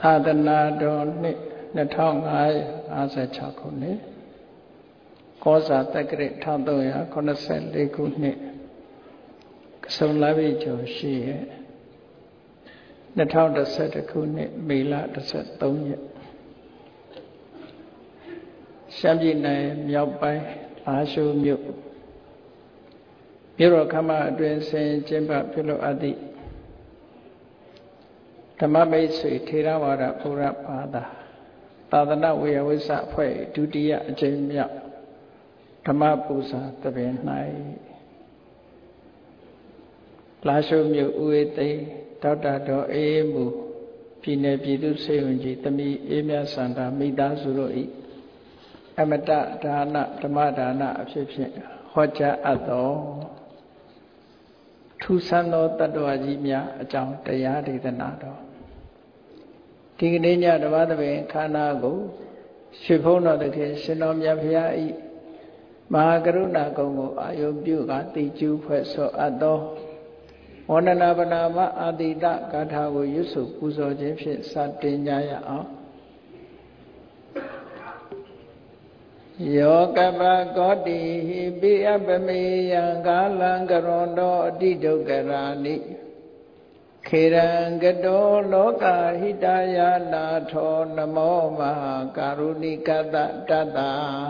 သာသနာတော်နှစ်2556ခုနှစ်ကောဇာတက္ကရာ1384ခုနှစ်ကဆုံလပြည့်ကျော်ရှိရဲ့2011ခုနှစ်မေလ13ရက်ရှမ်းပြည်နယ်မြောက်ပိုင်းလားရှိုးမြို့တော်ခမ်းမအတွင်းဆင်ကျင်းပပြုလုပ်အပ်သည့်ဓမ္မမိတ်ဆွေထေရဝါဒဘုရားဘာသာသာသနာဝေယဝိဆအဖွဲ့ဒုတိယအကြိမ်မြောက်ဓမ္မပူဇာတပင်၌လားရှိုးမြို့ဦးဝေးသိန်းဒေါက်တာတော်အေးမူပြည်နယ်ပြည်သူ့ဆေးရုံကြီးတမီအေးမြတ်စန္ဒာမိသားစုတို့၏အမတဒါနဓမ္မဒါနအဖြစ်ဖြင့်ဟောကြားအပ်သောထူးဆန်းသောတတ္တဝါကြီးများအကြောင်းတရားဒေသနာတော်ဒီကနေ့ညဓမ္မသဘင်ခန္ဓာကိုရွှေဘုန်းတော်သခင်ရှင်တော်မြတ်ဖရာဤမဟာကရုဏာကုံကိုအာယုပြုကတိကျူးဖွဲ့ဆောအပ်သောဝန္ဒနာပနာမအာတိတဂါထာကိုရွတ်ဆိုပူဇော်ခြင်းဖြင့်စတင်ကြရအောင်ယောကပကောတိပိအပမေယံကာလံကရွန်တောအတိဒုက္ခရာနိခေရံကတောလောကဟိတယာနာထောနမောမဟာကာရုဏိကတတတ္တ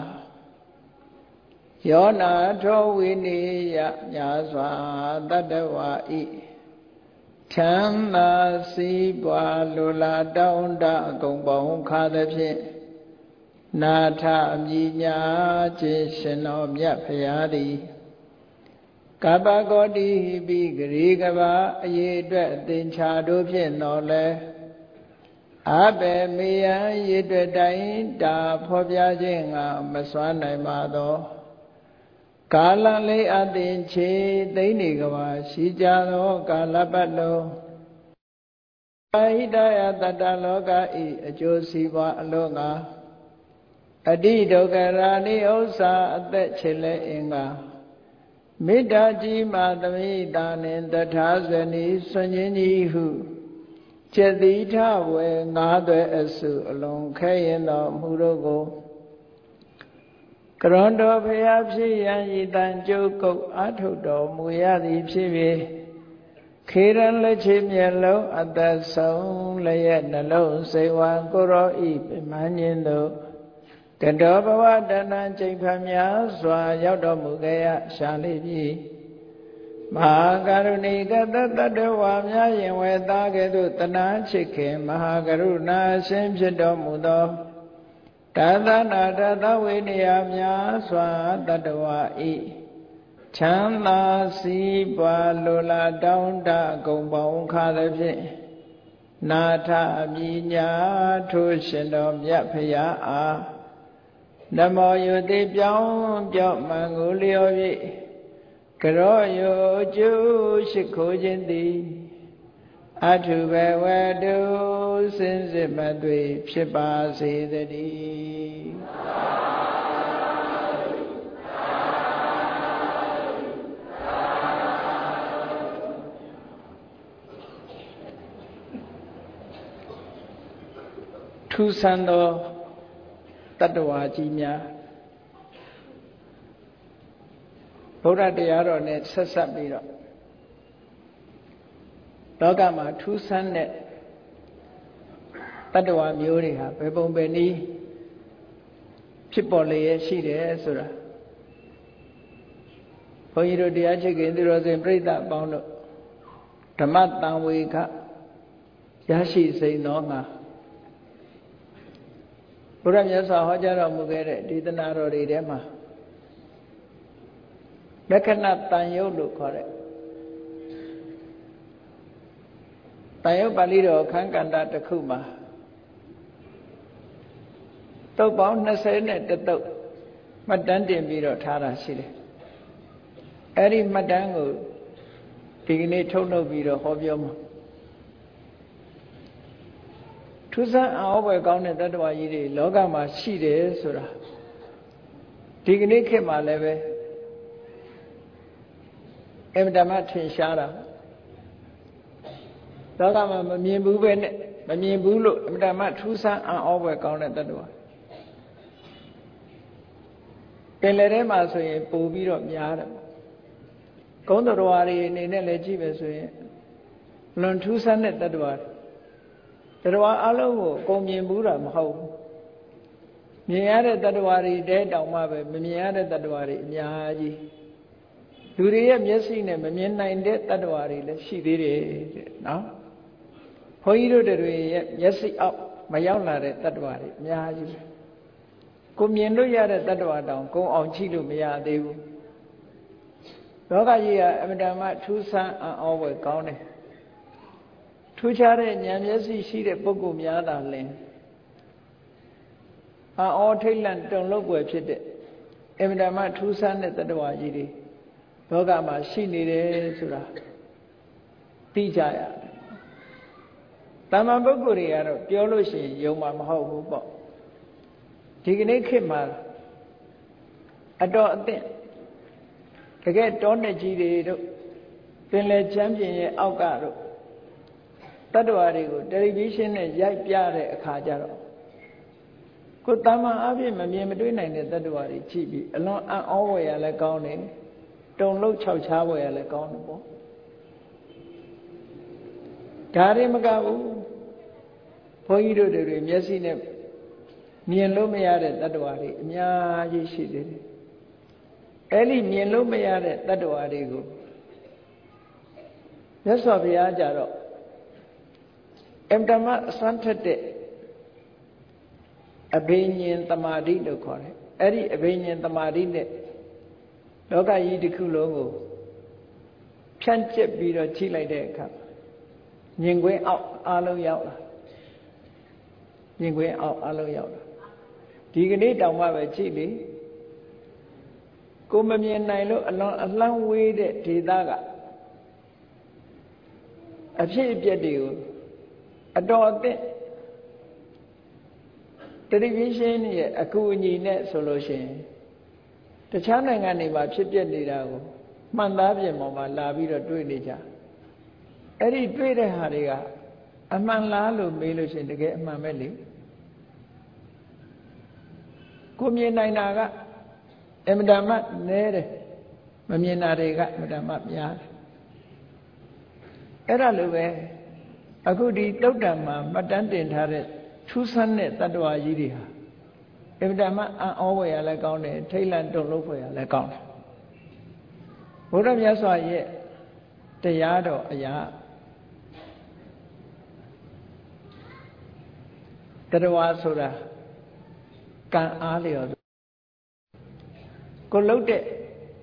ယောနာထောဝိနိယညာစွာတတ္တဝါဤချမ်းသာစီးပွားလူလာတောင်းတအကုန်ပေါင်းခါသဖြင့်နာထအမြညာခြင်းရှင်တော်မြတ်ဖရာသည်ကပ္ပကောတိဟိပိဂရေကဘာအရေးအတွက်အသင်္ချာတို့ဖြင့်တော်လဲအဘေမေယံရေအတွက်တိုင်းတာဖော်ပြခြင်းငါမစွမ်းနိုင်ပါသောကာလလေးအသင်ချေသိမ့်နေကဘာရှိကြသောကာလပတ်လုံးဟိတယတတ္တလောကဤအကျိုးစီးပွားအလို့ငါအတိဒုက္ခရာနိဥစ္စာအသက်ချေလဲအင်္ဂါမေတ္တာကြီးမာသမိတာနှင့်တထာဇနီဆွန်ခြင်းကြီးဟုကျက်တိထဝေငါးသွဲအစုအလုံးခဲရင်တော်မူတို့ကိုကရွန်တော်ဖရာဖြစ်ရန်ဤတန်ကြုတ်ကုတ်အာထုတော်မူရသည်ဖြစ်၍ခေရန်လက်ချေမျက်လုံးအသက်ဆုံးလျက်နှလုံးစိတ်ဝံကိုရောဤပြမန်းခြင်းတို့ကတောဘဝတဏ္ဍချိန်ဖန်များစွာရောက်တော်မူခဲ့ရရှာလိပြီမဟာကရုဏီကတတ္တဝါများရင်ဝဲသားကဲ့သို့တနာချစ်ခင်မဟာကရုဏာရှင်ဖြစ်တော်မူသောသာသနာတသဝိနည်းများစွာတတ္တဝါဤချမ်းသာစီးပွားလိုလားတောင်းတအကုန်ပေါင်းခါသဖြင့်နာထအမြညာထိုးရှင်တော်မြတ်ဖရာအားနမောယုတိပြောင်းမှန်ကိုလျော်၍ကရောယုကျုရှိခိုးခြင်းသည်အထုဘဝတုစင်စစ်မသွေဖြစ်ပါစေတည်းထူးဆန်းသောတတ္တဝါကြီးများဗုဒ္ဓတရားတော်နဲ့ဆက်ဆက်ပြီးတော့လောကမှာထူးဆန်းတဲ့တတ္တဝါမျိုးတွေဟာဘယ်ပုံပဲနည်းဖြစ်ပေါ်လျက်ရှိတယ်ဆိုတာဘုန်းကြီးတို့တရားချစ်ခင်သူတော်စင်ပြိဿအပေါင်းတို့ဓမ္မတန်ဝေခရရှိစိန်သောငါဘုရားမြတ်စွာဟောကြားတော်မူခဲ့တဲ့ဒေသနာတော်တွေထဲမှာလက္ခဏာတန်ယုတ်လို့ခေါ်တဲ့တန်ယုတ်ပါဠိတော်ခန်းကန္တာတစ်ခုမှာတုတ်ပေါင်း20နဲ့တစ်တုတ်မှတ်တမ်းတင်ပြီးတော့ထားတာရှိတယ်အဲ့ဒီမှတ်တမ်းကိုဒီကနေ့ထုတ်လုပ်ပြီးတော့ဟောပြောမှာထူးဆန်းအောင်ပဲကောင်းတဲ့တတ္တဝါကြီးတွေလောကမှာရှိတယ်ဆိုတာဒီကနေ့ခေတ်မှာလည်းပဲအမှန်တမ်းထင်ရှားတာလောကမှာမမြင်ဘူးပဲနဲ့မမြင်ဘူးလို့အမှန်တမ်းထူးဆန်းအံ့ဩဖွယ်ကောင်းတဲ့တ attva ပင်လယ်ထဲမှာဆိုရင်ပို့ပြီးတော့များတယ်ကုန်းတော်တွေအနေနဲ့လည်းကြည့်ပဲဆိုရင်လွန်ထူးဆန်းတဲ့ attva တရားအလုံးကိုအကုန်မြင်ဘူးတာမဟုတ်ဘူးမြင်ရတဲ့ attva တွေတဲတောင်မှပဲမမြင်ရတဲ့ attva တွေအများကြီးလူတွေရဲ့မျက်စိနဲ့မမြင်နိုင်တဲ့ attva တွေလည်းရှိသေးတယ်တဲ့နော်ဘုန်းကြီးတို့တွေရဲ့မျက်စိအောက်မရောက်လာတဲ့ attva တွေအများကြီးကိုမြင်လို့ရတဲ့ attva တောင်ကိုအောင်ကြည့်လို့မရသေးဘူးလောကကြီးကအမှန်တမ်းထူးဆန်းအံ့ဩဖွယ်ကောင်းတယ်ထူးခြားတဲ့ဉာဏ်မျက်စိရှိတဲ့ပုဂ္ဂိုလ်များသာလျှင်အံ့ဩထိတ်လန့်တုန်လှုပ်ဖွယ်ဖြစ်တဲ့အမှန်တမ်းထူးဆန်းတဲ့ attva ကြီးတွေလောကမှာရှိနေတယ်ဆိုတာသိကြရတယ်တာမန်ပုဂ္ဂိုလ်တွေကတော့ပြောလို့ရှိရင်ယုံမှာမဟုတ်ဘူးပေါ့ဒီကနေ့ခေတ်မှာအတော်အသင့်တကယ်တောနဲ့ကြီးတွေတို့ပင်လယ်ချမ်းပြင်ရဲ့အောက်ကတို့တ attva တွေကိုတယ်လီဗီရှင်းနဲ့ရိုက်ပြတဲ့အခါကျတော့ကိုတာမန်အဖြစ်မမြင်မတွေ့နိုင်တဲ့ attva တွေကြည့်ပြီးအလွန်အံ့ဩဖွယ်ရလည်းကောင်းတယ်တုန်လှုပ်ခြောက်ခြားဖွယ်ရလည်းကောင်းတယ်ပေါ့ဒါတွေမကဘူးဘုန်းကြီးတို့တွေမျက်စိနဲ့မြင်လို့မရတဲ့ attva တွေအများကြီးရှိသေးတယ်အဲ့ဒီမြင်လို့မရတဲ့ attva တွေကိုမြတ်စွာဘုရားကြတော့အမ္တမအစွမ်းထက်တဲ့အဘိညာဉ်သမာဓိလို့ခေါ်တယ်အဲ့ဒီအဘိညာဉ်သမာဓိနဲ့လောကကြီးတစ်ခုလုံးကိုဖြန့်ကျက်ပြီးတော့ကြည့်လိုက်တဲ့အခါမြင်ကွင်းအောက်အလုံးရောက်လာမြင်ကွင်းအောက်အလုံးရောက်လာဒီကနေ့တောင်မှပဲကြည့်လေကိုမမြင်နိုင်လို့အလွန်အလှမ်းဝေးတဲ့ဒေသကအဖြစ်အပျက်တွေကိုအတော်အသင့်တယ်လီဗီရှင်းရဲ့အကူအညီနဲ့ဆိုလို့ရှိရင်တခြားနိုင်ငံတွေမှာဖြစ်ပျက်နေတာကိုမှန်သားပြင်ပေါ်မှာလာပြီးတော့တွေ့နေကြအဲ့ဒီတွေ့တဲ့ဟာတွေကအမှန်လားလို့မေးလို့ရှိရင်တကယ်အမှန်ပဲလေကိုမြင်နိုင်တာကအမတမနဲတယ်မမြင်တာတွေကအမတမများတယ်အဲ့ဒါလိုပဲအခုဒီတုတ်တံမှာမှတ်တမ်းတင်ထားတဲ့ထူးဆန်းတဲ့ attva ကြီးတွေဟာအမတမအံ့ဩဖွယ်ရလည်းကောင်းတယ်ထိတ်လန့်တုန်လှုပ်ဖွယ်ရလည်းကောင်းတယ်ဘုရားမြတ်စွာရဲ့တရားတော်အရာတရားဆိုတာကံအားလျော်ကိုလှုပ်တဲ့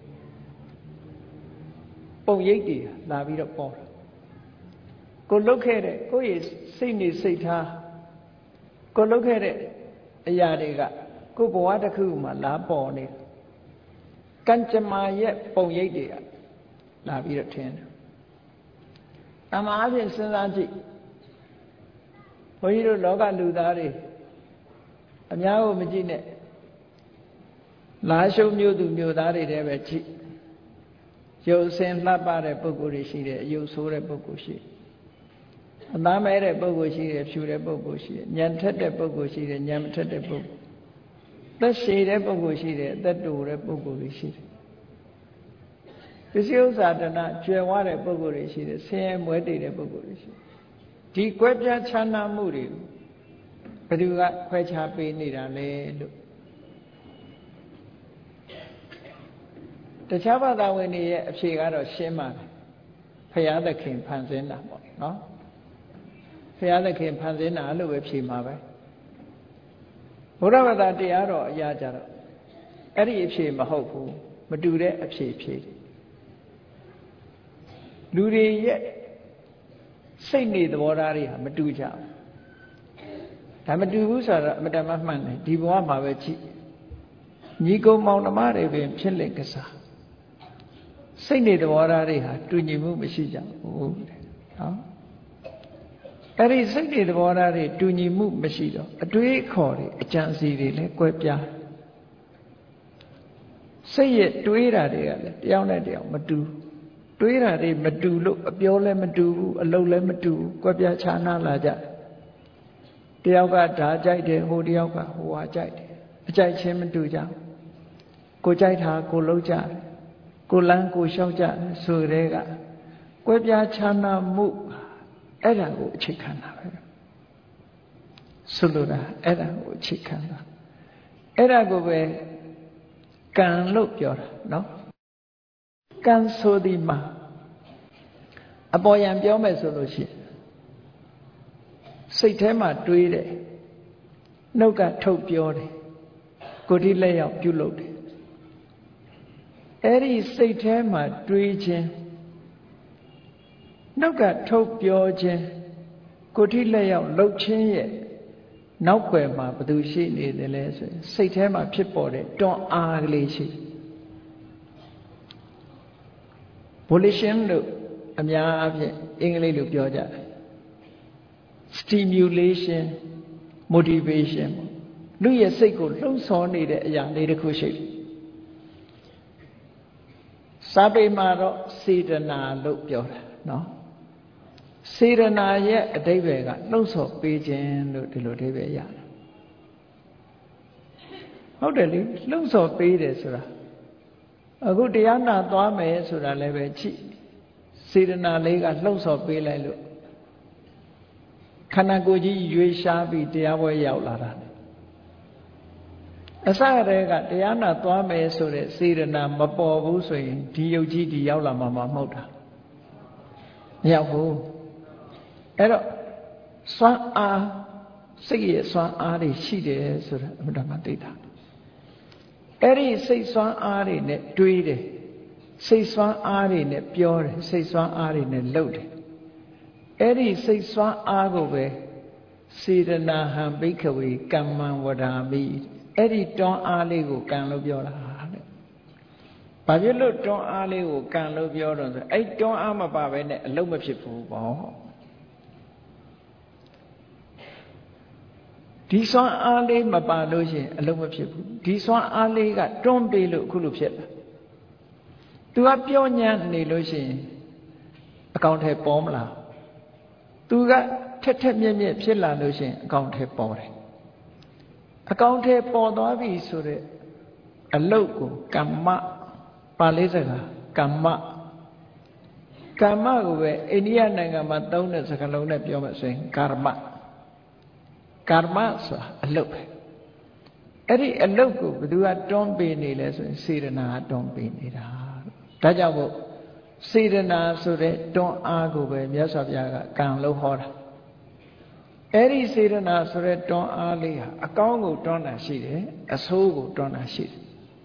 ပုံရိပ်တွေလာပြီးတော့ပေါ်တာကိုလှုပ်ခဲ့တဲ့ကိုယ့်ရဲ့စိတ်နေစိတ်ထားကိုလှုပ်ခဲ့တဲ့အရာတွေကကိုယ်ဘဝတစ်ခုမှာလာပေါ်နေကံကြမ္မာရဲ့ပုံရိပ်တွေကလာပြီးတော့ထင်တယ်အမှန်အဖြစ်စဉ်းစားကြည့်ဘုန်းကြီးတို့လောကလူသားတွေအများကိုမကြည့်နဲ့လာရှုံမျိုးသူမျိုးသားတွေတည်းပဲကြည့်ရုပ်ဆင်းလှပတဲ့ပုဂ္ဂိုလ်တွေရှိတယ်အယုတ်ဆိုးတဲ့ပုဂ္ဂိုလ်ရှိတယ်အသားမဲတဲ့ပုဂ္ဂိုလ်ရှိတယ်ဖြူတဲ့ပုဂ္ဂိုလ်ရှိတယ်ဉာဏ်ထက်တဲ့ပုဂ္ဂိုလ်ရှိတယ်ဉာဏ်မထက်တဲ့ပုဂ္ဂိုလ်သက်ရှည်တဲ့ပုဂ္ဂိုလ်ရှိတယ်အသက်တိုတဲ့ပုဂ္ဂိုလ်တွေရှိတယ်ပစ္စည်းဥစ္စာတဏကျွယ်ဝတဲ့ပုဂ္ဂိုလ်တွေရှိတယ်ဆင်းရဲမွဲတေတဲ့ပုဂ္ဂိုလ်တွေရှိတယ်ဒီကွဲပြားခြားနားမှုတွေကိုဘယ်သူကခွဲခြားပေးနေတာလဲလို့တခြားဘာသာဝင်တွေရဲ့အဖြေကတော့ရှင်းပါတယ်ဘုရားသခင်ဖန်ဆင်းတာပေါ့နော်ဘုရားသခင်ဖန်ဆင်းတာလို့ပဲဖြေမှာပဲဘုရားဘာသာတရားတော်အရာကြတော့အဲ့ဒီအဖြေမဟုတ်ဘူးမတူတဲ့အဖြေဖြေလူတွေရဲ့စိတ်နေသဘောထားတွေဟာမတူကြဘူးဒါမတူဘူးဆိုတော့အမတမမှန်တယ်ဒီဘဝမှာပဲကြည့်ညီကုံမောင်နှမတွေပင်ဖြစ်လက်ကစားစိတ်နေသဘောထားတွေဟာတူညီမှုမရှိကြဘူးတဲ့နော်အဲ့ဒီစိတ်နေသဘောထားတွေတူညီမှုမရှိတော့အတွေးခေါ်တွေအကြံစီတွေလည်းကွဲပြားစိတ်ရဲ့တွေးတာတွေကလည်းတယောက်နဲ့တယောက်မတူတွေးတာတွေမတူလို့အပြောလည်းမတူဘူးအလုပ်လည်းမတူဘူးကွဲပြားခြားနားလာကြတယောက်ကဓာကြိုက်တယ်ဟိုတယောက်ကဟိုဟာကြိုက်တယ်အကြိုက်ချင်းမတူကြကိုကြိုက်တာကိုလုံးကြတယ်ကိုလန်းကိုလျှောက်ကြဆိုတဲ့ကကွဲပြားခြားနားမှုအဲ့ဒါကိုအခြေခံတာပဲဆိုလိုတာအဲ့ဒါကိုအခြေခံတာအဲ့ဒါကိုပဲကံလို့ပြောတာနော်ကံဆိုဒီမှာအပေါ်ယံပြောမယ်ဆိုလို့ရှိရင်စိတ်ထဲမှာတွေးတယ်နှုတ်ကထုတ်ပြောတယ်ကိုယ်ဒီလက်ရောက်ပြုလုပ်တယ်အဲ့ဒီစိတ်ထဲမှာတွေးခြင်းနှုတ်ကထုတ်ပြောခြင်းကိုယ်ဒီလက်ရောက်လုပ်ခြင်းရဲ့နောက်ွယ်မှာဘယ်သူရှိနေတယ်လဲဆိုရင်စိတ်ထဲမှာဖြစ်ပေါ်တဲ့တွန်းအားကလေးရှိ volition လို့အများအားဖြင့်အင်္ဂလိပ်လိုပြောကြတယ် stimulation motivation လူရဲ့စိတ်ကိုလှုံ့ဆော်နေတဲ့အရာလေးတစ်ခုရှိတယ်စာပေမှာတော့စေတနာလို့ပြောတာနော်စေတနာရဲ့အဓိပ္ပာယ်ကလှုံ့ဆော်ပေးခြင်းလို့ဒီလိုအဓိပ္ပာယ်ရတယ်ဟုတ်တယ်လေလှုံ့ဆော်ပေးတယ်ဆိုတာအခုတရားနာသွားမယ်ဆိုတာလည်းပဲကြည့်စေတနာလေးကလှုံ့ဆော်ပေးလိုက်လို့ခန္ဓာကိုယ်ကြီးရွေးရှားပြီးတရားပွဲရောက်လာတာအစရဲကတရားနာသွားမယ်ဆိုတဲ့စေတနာမပေါ်ဘူးဆိုရင်ဒီယုတ်ကြီးဒီရောက်လာမှာမဟုတ်တာမရောက်ဘူးအဲ့တော့စွမ်းအားစိတ်ရဲ့စွမ်းအားတွေရှိတယ်ဆိုတာအမှန်တမ်းသိတာအဲ့ဒီစိတ်စွမ်းအားတွေနဲ့တွေးတယ်စိတ်စွမ်းအားတွေနဲ့ပြောတယ်စိတ်စွမ်းအားတွေနဲ့လုပ်တယ်အဲ့ဒီစိတ်စွမ်းအားကိုပဲစေတနာဟံဘိက္ခဝေကမ္မံဝဒာမိအဲ့ဒီတွန်းအားလေးကိုကံလို့ပြောတာတဲ့ဘာဖြစ်လို့တွန်းအားလေးကိုကံလို့ပြောတော့ဆိုအဲ့တွန်းအားမပါဘဲနဲ့အလုံးမဖြစ်ဘူးပေါ့ဒီစွမ်းအားလေးမပါလို့ရှိရင်အလုံးမဖြစ်ဘူးဒီစွမ်းအားလေးကတွန်းပေးလို့အခုလိုဖြစ်လာသူကပြောညံ့နေလို့ရှိရင်အကောင်ထဲပေါ်မလားသူကထက်ထက်မြက်မြက်ဖြစ်လာလို့ရှိရင်အကောင်ထဲပေါ်တယ်အကောင်ထဲပေါ်သွားပြီဆိုတဲ့အလုတ်ကိုကမ္မပါဠိစကားကမ္မကိုပဲအိန္ဒိယနိုင်ငံမှာသုံးတဲ့စကားလုံးနဲ့ပြောမှဆိုရင်ကာမဆိုတာအလုတ်ပဲအဲ့ဒီအလုတ်ကိုဘယ်သူကတွန်းပေးနေလဲဆိုရင်စေတနာကတွန်းပေးနေတာဒါကြောင့်မို့စေတနာဆိုတဲ့တွန်းအားကိုပဲမြတ်စွာဘုရားကကံလို့ဟောတာအဲ့ဒီစေတနာဆိုတဲ့တွန်းအားလေးဟာအကောင်းကိုတွန်းတာရှိတယ်အဆိုးကိုတွန်းတာရှိတယ်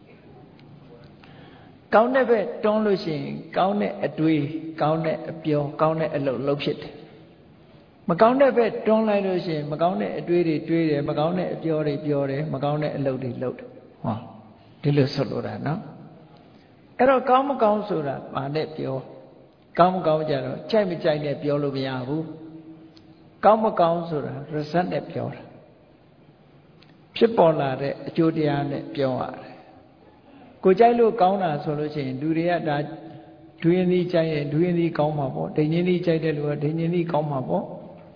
ကောင်းတဲ့ဘက်တွန်းလို့ရှိရင်ကောင်းတဲ့အတွေးကောင်းတဲ့အပြောကောင်းတဲ့အလုပ်လုပ်ဖြစ်တယ်မကောင်းတဲ့ဘက်တွန်းလိုက်လို့ရှိရင်မကောင်းတဲ့အတွေးတွေတွေးတယ်မကောင်းတဲ့အပြောတွေပြောတယ်မကောင်းတဲ့အလုပ်တွေလုပ်တယ်ဟောဒီလိုဆိုလိုတာနော်အဲ့တော့ကောင်းမကောင်းဆိုတာဘာနဲ့ပြောကောင်းမကောင်းကြတော့ကြိုက်မကြိုက်နဲ့ပြောလို့မရဘူးကောင်းမကောင်းဆိုတာ result နဲ့ပြောတာဖြစ်ပေါ်လာတဲ့အကျိုးတရားနဲ့ပြောရတယ်ကိုကြိုက်လို့ကောင်းတာဆိုလို့ရှိရင်လူတွေကဒါဒွေရင်ကြီးကြိုက်ရင်ဒွေရင်ကြီးကောင်းမှာပေါ့ဒိန်ရင်ကြီးကြိုက်တဲ့လူကဒိန်ရင်ကြီးကောင်းမှာပေါ့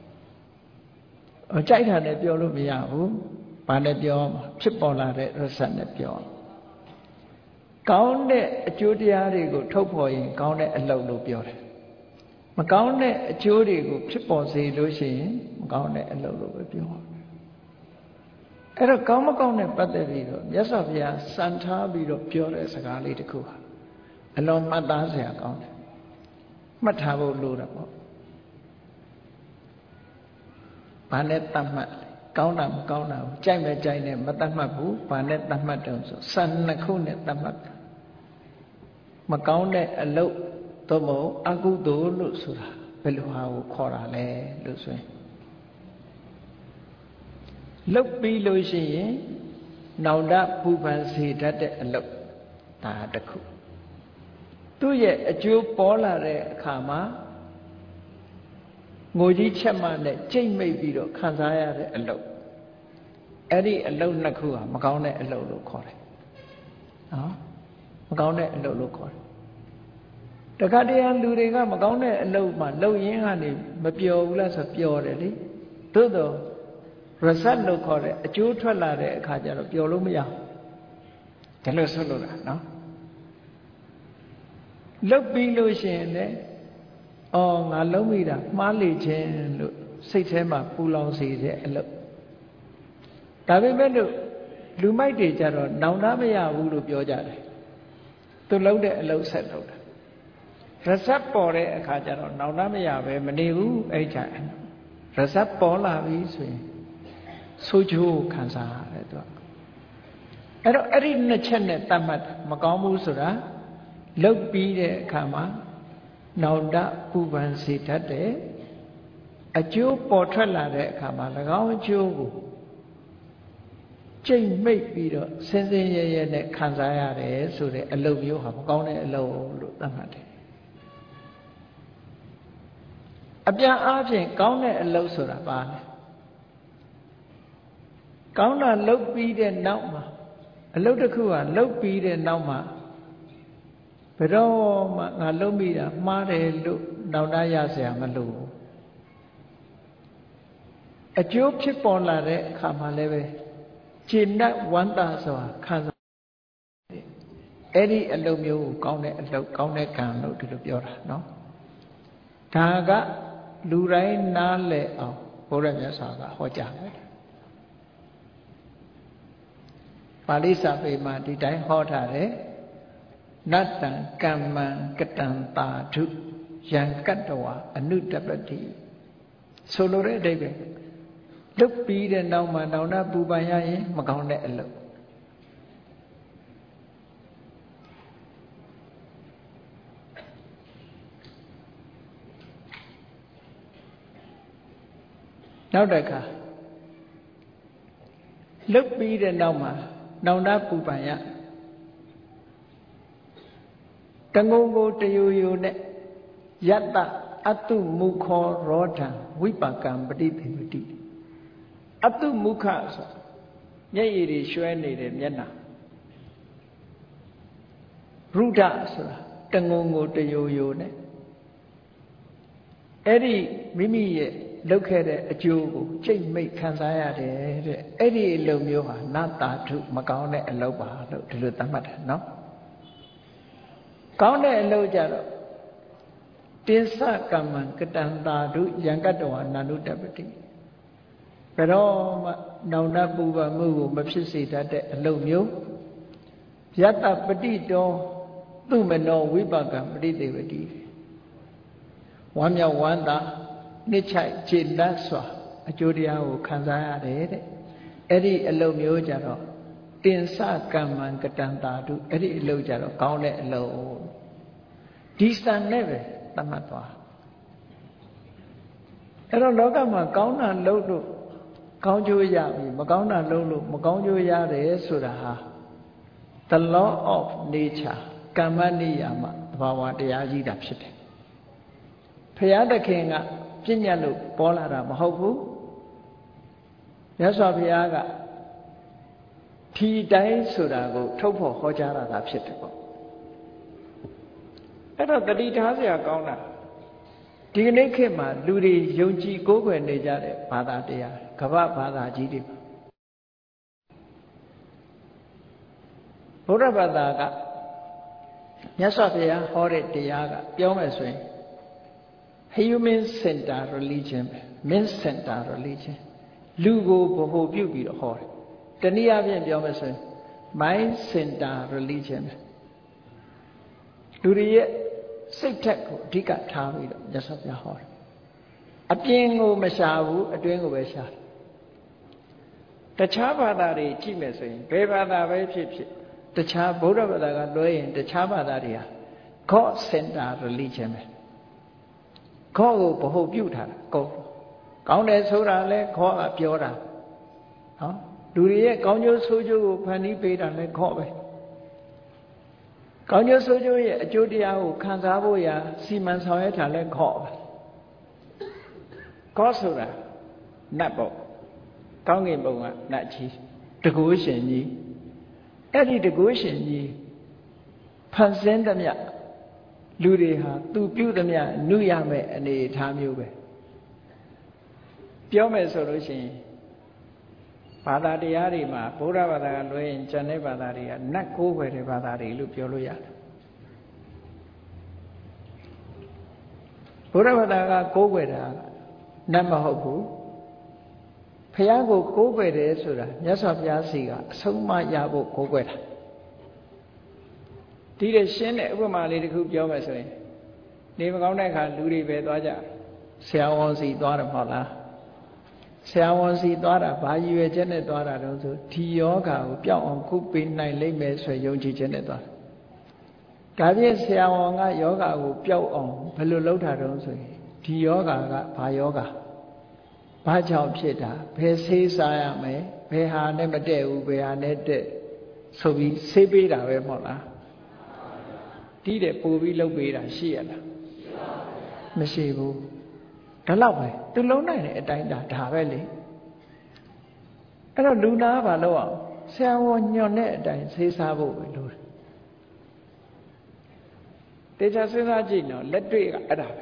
ကြိုက်တာနဲ့ပြောလို့မရဘူးဘာနဲ့ပြောမှာဖြစ်ပေါ်လာတဲ့ result နဲ့ပြောကောင်းတဲ့အကျိုးတရားတွေကိုထုတ်ဖော်ရင်ကောင်းတဲ့အလုပ်လို့ပြောတယ်မကောင်းတဲ့အကျိုးတွေကိုဖြစ်ပေါ်စေလို့ရှိရင်မကောင်းတဲ့အလုပ်လို့ပဲပြောတယ်အဲ့တော့ကောင်းမကောင်းနဲ့ပတ်သက်ပြီးတော့မြတ်စွာဘုရားစံထားပြီးတော့ပြောတဲ့စကားလေးတစ်ခုဟာအလွန်မှတ်သားစရာကောင်းတယ်မှတ်ထားဖို့လိုတာပေါ့ဘာနဲ့တတ်မှတ်ကောင်းတာမကောင်းတာကိုကြိုက်မဲ့ကြိုက်နဲ့မတတ်မှတ်ဘူးဘာနဲ့တတ်မှတ်တုံးဆိုစံနှစ်ခုနဲ့တတ်မှတ်မကောင်းတဲ့အလုပ်သို့မဟုတ်အကုသိုလ်လို့ဆိုတာဘယ်လိုဟာကိုခေါ်တာလဲလို့ဆိုရင်လုတ်ပြီးလို့ရှိရင်နောင်တပူပန်စေတတ်တဲ့အလုပ်ဒါတစ်ခုသူ့ရဲ့အကျိုးပေါ်လာတဲ့အခါမှာငိုကြီးချက်မှနဲ့ကြိတ်မိတ်ပြီးတော့ခံစားရတဲ့အလုပ်အဲ့ဒီအလုပ်နှစ်ခုဟာမကောင်းတဲ့အလုပ်လို့ခေါ်တယ်နော်မကောင်းတဲ့အလုပ်လို့ခေါ်တယ်တခါတည်းလူတွေကမကောင်းတဲ့အလုပ်မှလုပ်ရင်းကနေမပျော်ဘူးလားဆိုပျော်တယ်လေသို့တော့ result လို့ခေါ်တဲ့အကျိုးထွက်လာတဲ့အခါကျတော့ပျော်လို့မရဘူးဒါလို့ဆိုလို့လားနော်လုပ်ပြီးလို့ရှိရင်လည်းအော်ငါလုံးမိတာမှားလေခြင်းလို့စိတ်ထဲမှာပူလောင်စေတဲ့အလုပ်ဒါပေမဲ့လို့လူမိုက်တွေကြတော့နောင်တမရဘူးလို့ပြောကြတယ်သူလုံးတဲ့အလုပ်ဆက်လုပ်တာresult ပေါ်တဲ့အခါကျတော့နောင်တမရပဲမနေဘူးအဲ့ကြresult ပေါ်လာပြီဆိုရင်ဆိုးကျိုးခံစားရတယ်သူအဲ့တော့အဲ့ဒီနှစ်ချက်နဲ့တတ်မှတ်မကောင်းဘူးဆိုတာလုတ်ပြီးတဲ့အခါမှာနောင်တပူပန်စေတတ်တယ်အကျိုးပေါ်ထွက်လာတဲ့အခါမှာ၎င်းအကျိုးကိုကြိတ်မိတ်ပြီးတော့စင်စင်ရဲရဲနဲ့ခံစားရတယ်ဆိုတဲ့အလုပ်မျိုးဟာမကောင်းတဲ့အလုပ်လို့သတ်မှတ်တယ်အပြန်အားဖြင့်ကောင်းတဲ့အလုပ်ဆိုတာပါလဲကောင်းတာလုပ်ပြီးတဲ့နောက်မှာအလုပ်တစ်ခုကလုပ်ပြီးတဲ့နောက်မှာဘယ်တော့မှငါလုပ်မိတာမှားတယ်လို့နောက်တရเสียမလို့အကျိုးဖြစ်ပေါ်လာတဲ့အခါမှာလည်းပဲကျင့်တတ်ဝမ်းသာစွာခံစားအဲ့ဒီအလုပ်မျိုးကိုကောင်းတဲ့အလုပ်ကောင်းတဲ့ကံလို့ဒီလိုပြောတာနော်ဒါကလူတိုင်းနားလည်အောင်ဘုရားမြတ်စွာကဟောကြားတယ်ပါဠိစာပေမှာဒီတိုင်းဟောထားတယ်နတ္တံကမ္မံကတံတာဓုယံကတ္တဝအနုတ္တပတိဆိုလိုတဲ့အဓိပ္ပာယ်လုတ်ပြီးတဲ့နောက်မှာနောင်တပူပန်ရရင်မကောင်းတဲ့အလုပ်နောက်တစ်ခါလုတ်ပြီးတဲ့နောက်မှာနောင်တပူပန်ရတငုံကိုတယိုယိုနဲ့ယတ္တအတုမုခောရောဓံဝိပါကံပฏิသေဝတိအတုမုခဆိုမျက်ရည်တွေရွှဲနေတဲ့မျက်နှာရုဒ္ဓဆိုတာတငုံကိုတယိုယိုနဲ့အဲ့ဒီမိမိရဲ့လုပ်ခဲ့တဲ့အကျိုးကိုကြိတ်မိတ်ခံစားရတယ်တဲ့အဲ့ဒီအလုပ်မျိုးဟာနတ္တာထုမကောင်းတဲ့အလုပ်ပါလို့ဒီလိုသတ်မှတ်တယ်နော်ကောင်းတဲ့အလုပ်ကြတော့တင်္စကမ္မံကတံတာဓုယံကတ္တဝနာနုတ္တပတိဘယ်တော့မှနောင်တပူပန်မှုကိုမဖြစ်စေတတ်တဲ့အလုပ်မျိုးယတ္တပတိတောသူမနောဝိပါကံပฏิသေဝတိဝမ်းမြောက်ဝမ်းသာနှစ်ချိုက်ခြေတတ်စွာအကျိုးတရားကိုခံစားရတယ်တဲ့အဲ့ဒီအလုပ်မျိုးကြတော့တင်္စကမ္မံကတံတာဓုအဲ့ဒီအလုပ်ကြတော့ကောင်းတဲ့အလုပ်ဒီစံနဲ့ပဲသတ်မှတ်သွားအဲ့တော့လောကမှာကောင်းတာလုပ်လို့ကောင်းကျိုးရပြီမကောင်းတာလုပ်လို့မကောင်းကျိုးရတယ်ဆိုတာဟာ the law of nature ကမ္မနိယာမသဘာဝတရားကြီးတာဖြစ်တယ်ဘုရားသခင်ကပြည့်ညတ်လို့ပေါ်လာတာမဟုတ်ဘူးမြတ်စွာဘုရားကထီတိုင်းဆိုတာကိုထုတ်ဖို့ဟောကြားတာသာဖြစ်တယ်ပေါ့အဲ့တော့တတိထားစရာကောင်းတာဒီကနေ့ခေတ်မှာလူတွေယုံကြည်ကိုးကွယ်နေကြတဲ့ဘာသာတရားကမ္ဘာဘာသာကြီးတွေဗုဒ္ဓဘာသာကမြတ်စွာဘုရားဟောတဲ့တရားကပြောမယ်ဆိုရင် human center religion ပဲ man center religion လူကိုဗဟိုပြုပြီးတော့ဟောတယ်တနည်းအားဖြင့်ပြောမယ်ဆိုရင် mind center religion ပဲလူတွေရဲ့စိတ်ဓာတ်ကိုအဓိကထားပြီးတော့မြတ်စွာဘုရားဟောတယ်အပြင်ကိုမရှာဘူးအတွင်းကိုပဲရှာတယ်တခြားဘာသာတွေကြည့်မယ်ဆိုရင်ဘယ်ဘာသာပဲဖြစ်ဖြစ်တခြားဗုဒ္ဓဘာသာကလွဲရင်တခြားဘာသာတွေဟာ God center religion ပဲGod ကိုဗဟိုပြုထားတာကောင်းတယ်ဆိုတာလဲ God ကပြောတာနော်လူတွေရဲ့ကောင်းကျိုးဆိုးကျိုးကိုဖန်တီးပေးတာလဲ God ပဲကောင်းကျိုးဆိုးကျိုးရဲ့အကျိုးတရားကိုခံစားဖို့ရာစီမံဆောင်ရွက်တာလဲ God ပဲ God ဆိုတာနတ်ပေါ့ကောင်းကင်ဘုံကနတ်ကြီးတကုရှင်ကြီးအဲ့ဒီတကုရှင်ကြီးဖန်ဆင်းသမျှလူတွေဟာသူပြုသမျှနုရမဲ့အနေအထားမျိုးပဲပြောမယ်ဆိုလို့ရှိရင်ဘာသာတရားတွေမှာဗုဒ္ဓဘာသာကလွဲရင်ကျန်တဲ့ဘာသာတွေကနတ်ကိုးကွယ်တဲ့ဘာသာတွေလို့ပြောလို့ရတယ်ဗုဒ္ဓဘာသာကကိုးကွယ်တာနတ်မဟုတ်ဘူးဘုရားကိုကိုးကွယ်တယ်ဆိုတာမြတ်စွာဘုရားစီကအဆုံးအမရဖို့ကိုးကွယ်တာဒီတဲ့ရှင်းတဲ့ဥပမာလေးတစ်ခုပြောမယ်ဆိုရင်နေမကောင်းတဲ့အခါလူတွေပဲသွားကြဆရာဝန်စီသွားတယ်မဟုတ်လားဆရာဝန်စီသွားတာဘာရည်ရွယ်ချက်နဲ့သွားတာတုံးဆိုဒီယောဂါကိုပျောက်အောင်ကုပေးနိုင်လိမ့်မယ်ဆိုယုံကြည်ချက်နဲ့သွားတာဒါဖြင့်ဆရာဝန်ကယောဂါကိုပျောက်အောင်ဘယ်လိုလုပ်တာတုံးဆိုရင်ဒီယောဂါကဘာယောဂါဘာကြောင့်ဖြစ်တာဘယ်ဆေးစားရမယ်ဘယ်ဟာနဲ့မတည့်ဘူးဘယ်ဟာနဲ့တက်ဆိုပြီးဆေးပေးတာပဲမဟုတ်လားဒီတဲ့ပို့ပြီးလုပ်ပေးတာရှိရလားမရှိဘူးဒါတော့ပဲသူလုံးနိုင်တဲ့အတိုင်းဒါပဲလေအဲ့တော့လူနာကဘာလုပ်အောင်ဆရာဝန်ညွှန်တဲ့အတိုင်းဆေးစားဖို့ပဲလို့တေချာစဉ်းစားကြည့်နော်လက်တွေ့ကအဲ့ဒါပဲ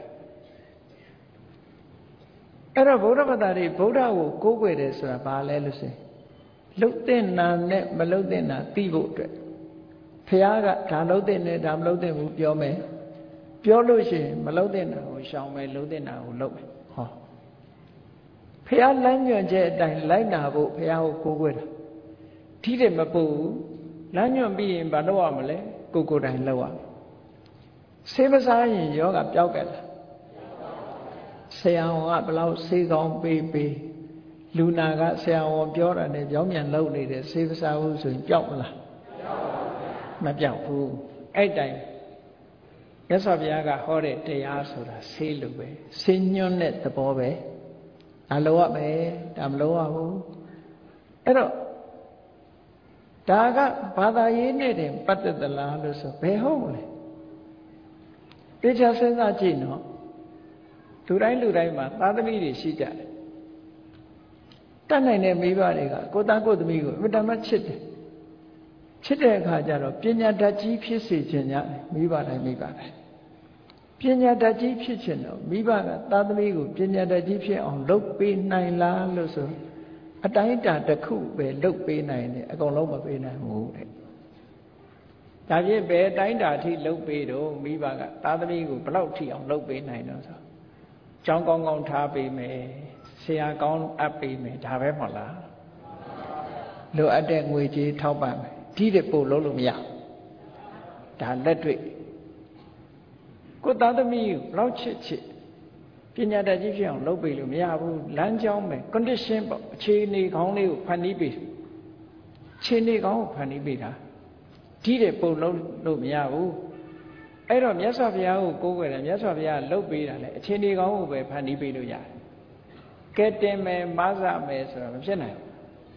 အဲ့တော့ဗုဒ္ဓဘာသာတွေဗုဒ္ဓကိုကိုးကွယ်တယ်ဆိုတာဘာလဲလို့ဆိုရင်လှုပ်တဲ့နာနဲ့မလှုပ်တဲ့နာသိဖို့အတွက်ဘုရားကဒါလှုပ်တဲ့နဲ့ဒါမလှုပ်တဲ့ဘူးပြောမယ်ပြောလို့ရှိရင်မလှုပ်တဲ့နာကိုရှောင်မယ်လှုပ်တဲ့နာကိုလှုပ်မယ်ဟောဘုရားလမ်းညွှန်ချက်အတိုင်းလိုက်နာဖို့ဘုရားကိုကိုးကွယ်တာထိတယ်မပူလမ်းညွှန်ပြီးရင်ဘာလုပ်ရမလဲကိုယ်တိုင်လုပ်ရမယ်ဆေးမစားရင်ယောဂပျောက်ကလားဆရာဝန်ကဘလောက်ဆေးကောင်းပေးလူနာကဆရာဝန်ပြောတာနဲ့ကြောင်းပြန်လုပ်နေတယ်ဆေးမစားဘူးဆိုရင်ပျောက်မလားမပျောက်ဘူးအဲ့တိုင်မြတ်စွာဘုရားကဟောတဲ့တရားဆိုတာဆေးလိုပဲဆေးညွှန်းတဲ့သဘောပဲအလိုရမယ်ဒါမလိုရဘူးအဲ့တော့ဒါကဘာသာရေးနဲ့တင်ပတ်သက်သလားလို့ဆိုဘယ်ဟုတ်လဲတေချာစဉ်းစားကြည့်နော်လူတိုင်းမှာသားသမီးတွေရှိကြတယ်တတ်နိုင်တဲ့မိဘတွေကကိုသားကိုသမီးကိုအမြဲတမ်းချစ်တယ်ချစ်တဲ့အခါကျတော့ပညာတတ်ကြီးဖြစ်စေခြင်းညာမိဘတိုင်းပညာတတ်ကြီးဖြစ်ခြင်းတော့မိဘကသားသမီးကိုပညာတတ်ကြီးဖြစ်အောင်လုပ်ပေးနိုင်လားလို့ဆိုအတိုင်းအတာတစ်ခုပဲလုပ်ပေးနိုင်တယ်အကုန်လုံးမပေးနိုင်ဘူးတဲ့ဒါဖြင့်ဘယ်အတိုင်းအတာအထိလုပ်ပေးတော့မိဘကသားသမီးကိုဘယ်လောက်ထိအောင်လုပ်ပေးနိုင်တော့ဆိုကျောင်းကောင်းကောင်းထားပေးမယ်ဆရာကောင်းအပ်ပေးမယ်ဒါပဲမဟုတ်လားလိုအပ်တဲ့ငွေကြေးထောက်ပံ့မယ်ဒီတဲ့ပို့လို့မရဒါလက်တွေ့ကိုသားသမီးကိုလောက်ချစ်ပညာတတ်ကြီးဖြစ်အောင်လုပ်ပေးလို့မရဘူးလမ်းကြောင်းပဲ condition ပေါ့အခြေအနေကောင်းလေးကိုဖန်တီးပေးအခြေအနေကောင်းကိုဖန်တီးပေးတာဒီတဲ့ပို့လို့မရဘူးအဲ့တော့မြတ်စွာဘုရားကိုကိုးကွယ်တယ်မြတ်စွာဘုရားလှုပ်ပေးတာလေအခြေအနေကောင်းကိုပဲဖန်တီးပေးလို့ရတယ်ကဲတင်မယ်မဆမယ်ဆိုတာမဖြစ်နိုင်ဘူး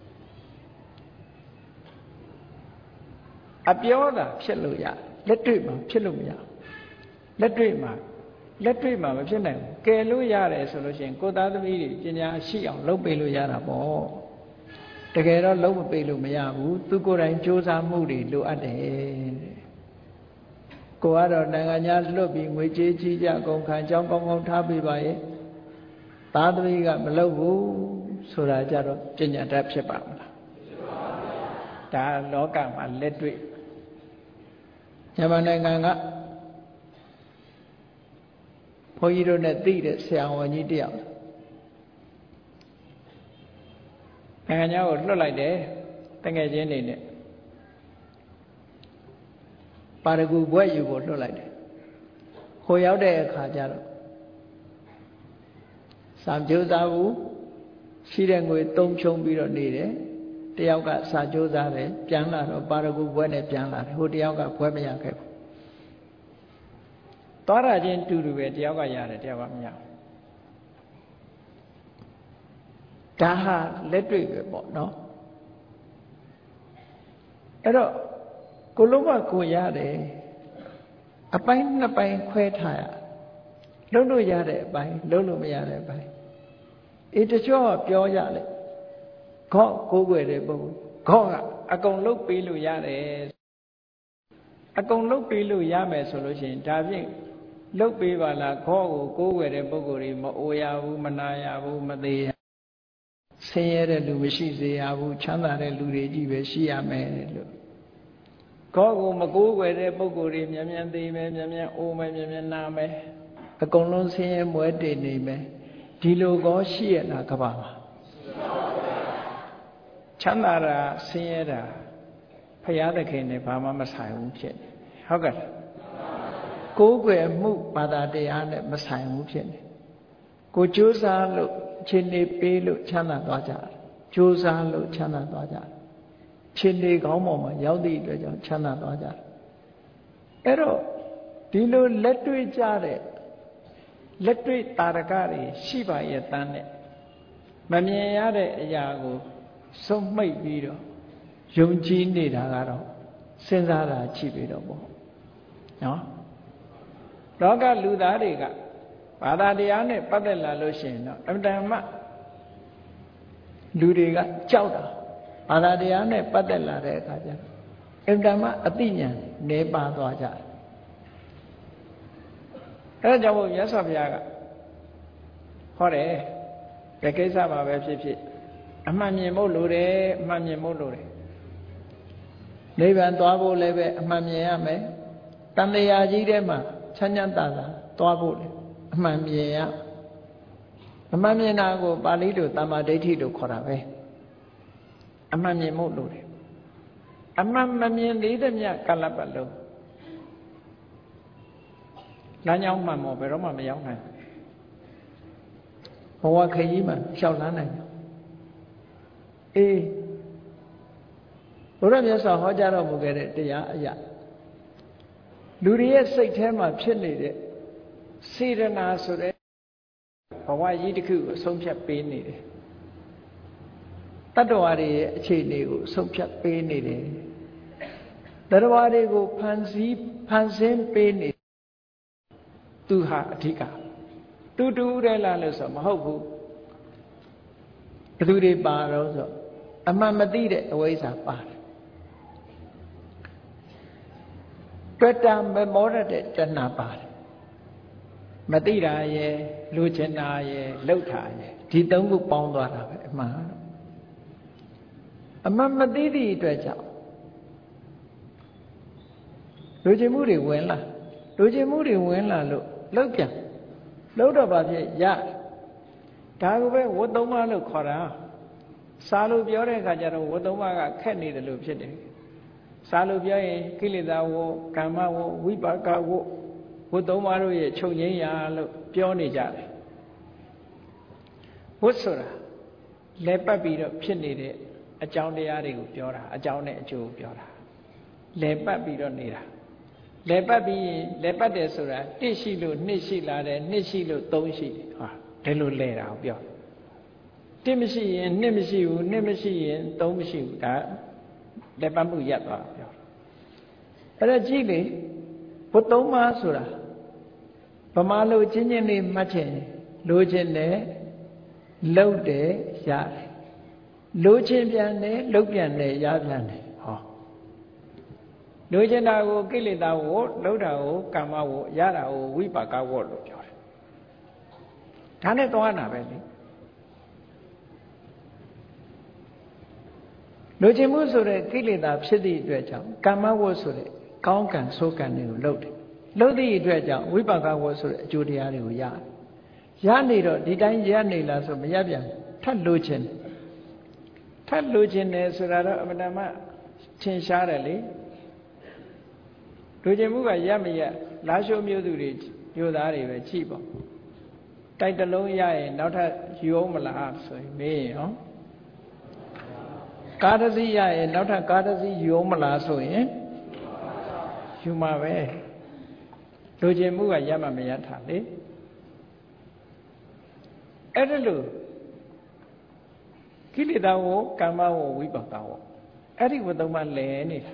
အပြောတာဖြစ်လို့ရလက်တွေ့မှာဖြစ်လို့မရလက်တွေ့မှာမဖြစ်နိုင်ဘူးကဲလို့ရတယ်ဆိုလို့ရှိရင်ကိုသားသမီးတွေပညာရှိအောင်လုပ်ပေးလို့ရတာပေါ့တကယ်တော့လုပ်မပေးလို့မရဘူးသူကိုယ်တိုင်စ조사မှုတွေလိုအပ်တယ်ကိုကတော့နိုင်ငံခြားလွတ်ပြီးငွေကြေးကြီးကြကုန်ခံကြောင်းကောင်းကောင်းထားပေးပါရဲ့သားသမီးကမလုပ်ဘူးဆိုတာကြတော့ပညာတတ်ဖြစ်ပါမလားဒါလောကမှာလက်တွေ့မြန်မာနိုင်ငံကဘုန်းကြီးတို့နဲ့သိတဲ့ဆရာဝန်ကြီးတယောက်နိုင်ငံခြားကိုလွတ်လိုက်တယ်တကယ်ချင်းနေနဲ့ပါရဂူဘွဲ့ယူဖို့လွတ်လိုက်တယ်ဟိုရောက်တဲ့အခါကျတော့စာကြိုးစားဘူးရှိတဲ့ငွေသုံးဖြုံပြီးတော့နေတယ်တယောက်ကစာကြိုးစားတယ်ပြန်လာတော့ပါရဂူဘွဲ့နဲ့ပြန်လာတယ်ဟိုတယောက်ကဘွဲ့မရခဲ့ဘူးသွားရချင်းတူတူပဲတယောက်ကရတယ်တယောက်ကမရဘူးဒါဟာလက်တွေ့ပဲပေါ့နော်အဲ့တော့ကိုလုံးဝကိုရတယ်အပိုင်းနှစ်ပိုင်းခွဲထားရလုံးလို့ရတဲ့အပိုင်းလုံးလို့မရတဲ့အပိုင်းတချို့ပြောရလေခေါ့ကိုးကွယ်တဲ့ပုဂ္ဂိုလ်ခေါ့ကအကုန်လုတ်ပေးလို့ရတယ်အကုန်လုတ်ပေးလို့ရမယ်ဆိုလို့ရှိရင်ဒါဖြင့်လုတ်ပေးပါလားခေါ့ကိုကိုးကွယ်တဲ့ပုဂ္ဂိုလ်တွေမအိုရဘူးမနာရဘူးမသေးရဆင်းရဲတဲ့လူမရှိစေရဘူးချမ်းသာတဲ့လူတွေကြီးပဲရှိရမယ်လို့ကိုယ်ကိုမကိုးကွယ်တဲ့ပုဂ္ဂိုလ်တွေမြန်မြန်သိမယ်မြန်မြန်အိုမယ်မြန်မြန်နာမယ်အကုန်လုံးဆင်းရဲမွဲတေနေမယ်ဒီလိုကောရှိရလားကမ္ဘာမှာချမ်းသာတာဆင်းရဲတာဖရာသခင်နဲ့ဘာမှမဆိုင်ဘူးဖြစ်နေဟုတ်ကဲ့ကိုးကွယ်မှုဘာသာတရားနဲ့မဆိုင်ဘူးဖြစ်နေကိုကြိုးစားလို့ခြေနေပေးလို့ချမ်းသာသွားကြတယ်ကြိုးစားလို့ချမ်းသာသွားကြတယ်ခြေနေကောင်းပေါ်မှာရောက်သည့်အတွက်ကြောင့်ချမ်းသာသွားကြတယ်အဲ့တော့ဒီလိုလက်တွေ့ကြတဲ့လက်တွေ့တာရကတွေရှိပါရဲ့တန်းနဲ့မမြင်ရတဲ့အရာကိုစုံမိတ်ပြီးတော့ယုံကြည်နေတာကတော့စဉ်းစားတာကြည့်ပြီးတော့ပေါ့နော်လောကလူသားတွေကဘာသာတရားနဲ့ပတ်သက်လာလို့ရှိရင်တော့အမှန်တမ်းလူတွေကကြောက်တာဘာသာတရားနဲ့ပတ်သက်လာတဲ့အခါကျအမှန်တမ်းအသိဉာဏ်နေပါသွားကြတယ်အဲဒါကြောင့်မို့မြတ်စွာဘုရားကဟောတယ်ဘယ်ကိစ္စမှာပဲဖြစ်ဖြစ်အမှန်မြင်ဖို့လိုတယ်အမှန်မြင်ဖို့လိုတယ်နိဗ္ဗာန်သွားဖို့လည်းပဲအမှန်မြင်ရမယ်တန်တရားကြီးထဲမှာချမ်းချမ်းသာသာသွားဖို့လေအမှန်မြင်ရအမှန်မြင်တာကိုပါဠိလိုသမ္မာဒိဋ္ဌိလို့ခေါ်တာပဲအမှန်မြင်ဖို့လိုတယ်အမှန်မမြင်သေးတဲ့မြတ်ကလပ်ပတ်လုံးလမ်းကြောင်းမှန်မောဘယ်တော့မှမရောက်နိုင်ဘဝခရီးမှာလျှောက်လန်းနိုင်အေးဘုရားမြတ်စွာဟောကြားတော်မူခဲ့တဲ့တရားအရာလူတွေရဲ့စိတ်ထဲမှာဖြစ်နေတဲ့စေတနာဆိုတဲ့ဘဝကြီးတစ်ခုကိုဆုံးဖြတ်ပေးနေတယ်တတ္တဝါတွေရဲ့အခြေအနေကိုဆုံးဖြတ်ပေးနေတယ်တတ္တဝါတွေကိုဖန်ဆင်းပေးနေသူဟာအဓိကတူတူတဲ့လားလို့ဆိုမဟုတ်ဘူးဘယ်သူတွေပါတော့ဆိုအမှန်မသိတဲ့အဝိဇ္ဇာပါတယ်တွေ့တာမမောရတဲ့တဏှာပါတယ်မသိတာရဲ့လူချင်တာရဲ့လှုပ်တာရဲ့ဒီသုံးခုပေါင်းသွားတာပဲအမှန်မသိသည့်အတွက်ကြောင့်လူချင်မှုတွေဝင်လာလူချင်မှုတွေဝင်လာလို့လှုပ်ပြန်လှုပ်တော့ဘာဖြစ်ရဒါကိုပဲဝတ်သုံးပါးလို့ခေါ်တာစာလို့ပြောတဲ့အခါကျတော့ဝတ်သုံးပါးကခက်နေတယ်လို့ဖြစ်တယ်စာလို့ပြောရင်ကိလေသာဝကာမဝဝိပါကဝဝတ်သုံးပါးတို့ရဲ့ချုပ်ငြိမ်းရာလို့ပြောနေကြတယ်ဝတ်ဆိုတာလဲပတ်ပြီးတော့ဖြစ်နေတဲ့အကြောင်းတရားတွေကိုပြောတာအကြောင်းနဲ့အကျိုးကိုပြောတာလဲပတ်ပြီးတော့နေတာလဲပတ်ပြီးရင်လဲပတ်တယ်ဆိုတာတစ်ရှိလို့နှစ်ရှိလာတယ်နှစ်ရှိလို့သုံးရှိတယ်ဟာဒီလိုလဲတာကိုပြောတစ်မရှိရင်နှစ်မရှိဘူးနှစ်မရှိရင်သုံးမရှိဘူးဒါလက်ပတ်မှုရပ်သွားပြောအဲ့ဒါကြည့်လေဘုသုံးပါးဆိုတာဗမာလိုချင်းချင်းလေးမှတ်ချင်လိုချင်တယ်လှုပ်တယ်ရတယ်လိုချင်ပြန်တယ်လှုပ်ပြန်တယ်ရပြန်တယ်ဟောလိုချင်တာကိုကိလေသာဝလှုပ်တာကိုကာမဝရတာကိုဝိပါကဝလို့ပြောတယ်ဒါနဲ့သွားတာပဲလေလိုချင်မှုဆိုတဲ့ကိလေသာဖြစ်သည့်အတွက်ကြောင့်ကာမဝဆိုတဲ့ကောင်းကံဆိုးကံတွေကိုလှုပ်တယ်လှုပ်သည့်အတွက်ကြောင့်ဝိပါကဝဆိုတဲ့အကျိုးတရားတွေကိုရနေတော့ဒီတိုင်းရနေလားဆိုမရပြန်ထပ်လိုချင်တယ်ဆိုတာတော့အမှန်တမ်းထင်ရှားတယ်လေလိုချင်မှုကရမရလားရှိုးမျိုးသူတွေမျိုးသားတွေပဲကြည့်ပေါ့တိုက်တလုံးရရင်နောက်ထပ်ယူအောင်မလားဆိုရင်မေးရင်ဟောကားတစ်စီးရရင်နောက်ထပ်ကားတစ်စီးယူအောင်မလားဆိုရင်ယူမှာပဲလိုချင်မှုကရမှမရတာလေအဲ့ဒါလို့ကိလေသာဝကာမဝဝိပါကဝအဲ့ဒီဝတ္တမလဲနေတာ